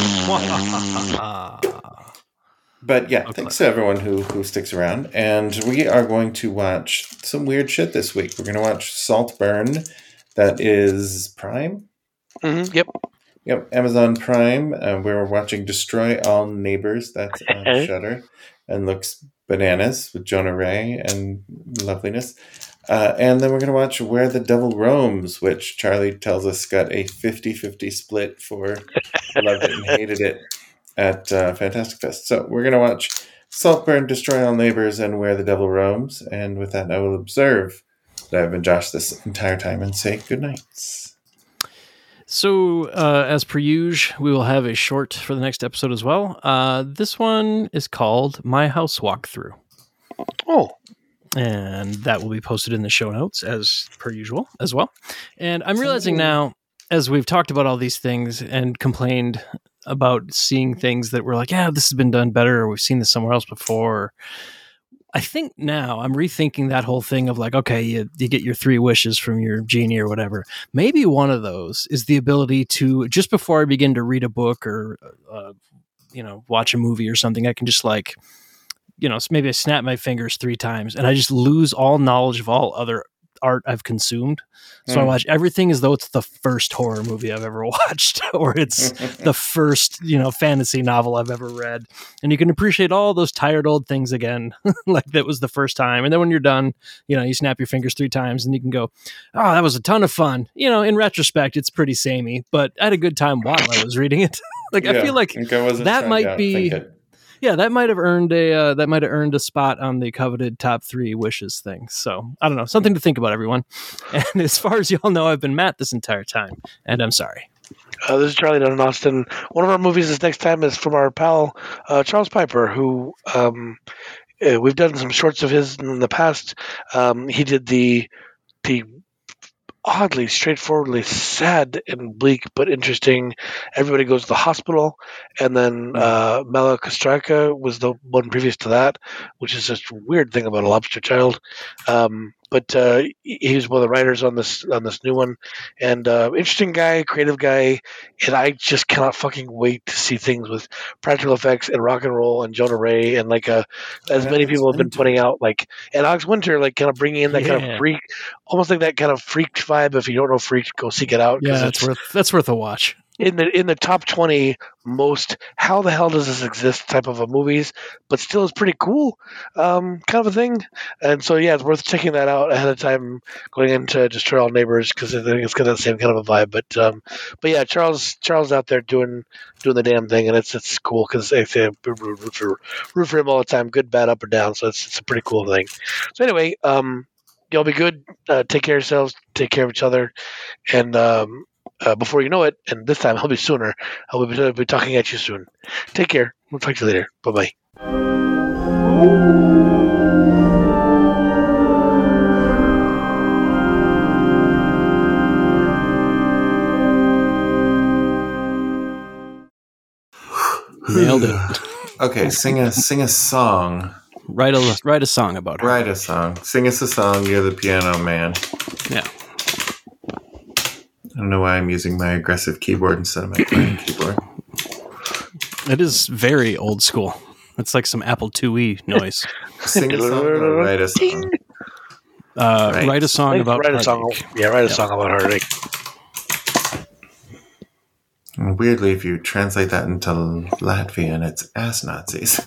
A: But yeah, thanks to everyone who sticks around, and we are going to watch some weird shit this week. We're going to watch Saltburn. That is Prime?
B: Mm-hmm,
A: Yep, Amazon Prime. We're watching Destroy All Neighbors. That's on Shudder, and looks bananas with Jonah Ray and loveliness. And then we're going to watch Where the Devil Roams, which Charlie tells us got a 50-50 split for loved it and hated it at Fantastic Fest. So we're going to watch Saltburn, Destroy All Neighbors, and Where the Devil Roams. And with that, I will observe that I've been Josh this entire time and say good night.
C: So, as per usual, we will have a short for the next episode as well. This one is called My House Walkthrough.
B: Oh.
C: And that will be posted in the show notes as per usual as well. And I'm realizing now, as we've talked about all these things and complained about seeing things that we're like, yeah, this has been done better, or we've seen this somewhere else before. I think now I'm rethinking that whole thing of like, okay, you get your 3 wishes from your genie or whatever. Maybe one of those is the ability to, just before I begin to read a book or, watch a movie or something, I can just maybe I snap my fingers 3 times and I just lose all knowledge of all other art I've consumed. So I watch everything as though it's the first horror movie I've ever watched, or it's the first, fantasy novel I've ever read. And you can appreciate all those tired old things again, like that was the first time. And then when you're done, you snap your fingers 3 times and you can go, oh, that was a ton of fun. In retrospect, it's pretty samey, but I had a good time while I was reading it. I feel like that might be... Yeah, that might have earned a spot on the coveted top 3 wishes thing. So I don't know, something to think about, everyone. And as far as y'all know, I've been Matt this entire time, and I'm sorry.
B: This is Charlie down in Austin. One of our movies this next time is from our pal Charles Piper, who we've done some shorts of his in the past. He did the oddly, straightforwardly sad and bleak but interesting Everybody Goes to the Hospital, and then Mela Kostraka was the one previous to that, which is just a weird thing about a lobster child. But he was one of the writers on this new one, and interesting guy, creative guy, and I just cannot fucking wait to see things with practical effects and rock and roll and Jonah Ray and as many people have been putting out, and Alex Winter, kind of bringing in that kind of freak, almost like that kind of freak vibe. If you don't know Freak, go seek it out.
C: Yeah, that's worth a watch.
B: In the top 20 most how the hell does this exist type of a movies, but still is pretty cool kind of a thing. And so it's worth checking that out ahead of time going into Destroy All Neighbors, because I think it's got the same kind of a vibe. But yeah, Charles out there doing the damn thing, and it's cool because I say root for him all the time, good, bad, up or down. So it's a pretty cool thing. So anyway, y'all be good. Take care of yourselves. Take care of each other, and before you know it, and this time I'll be sooner, I'll be talking at you soon. Take care. We'll talk to you later. Bye-bye.
C: Nailed it.
A: Okay, sing a song.
C: Write a song about her.
A: Write a song. Sing us a song. You're the piano man.
C: Yeah.
A: I don't know why I'm using my aggressive keyboard instead of my playing keyboard.
C: It is very old school. It's like some Apple IIe noise.
A: Sing a song or write a song?
C: Write a song about
B: heartache. Write a song about heartache.
A: And weirdly, if you translate that into Latvian, it's ass Nazis.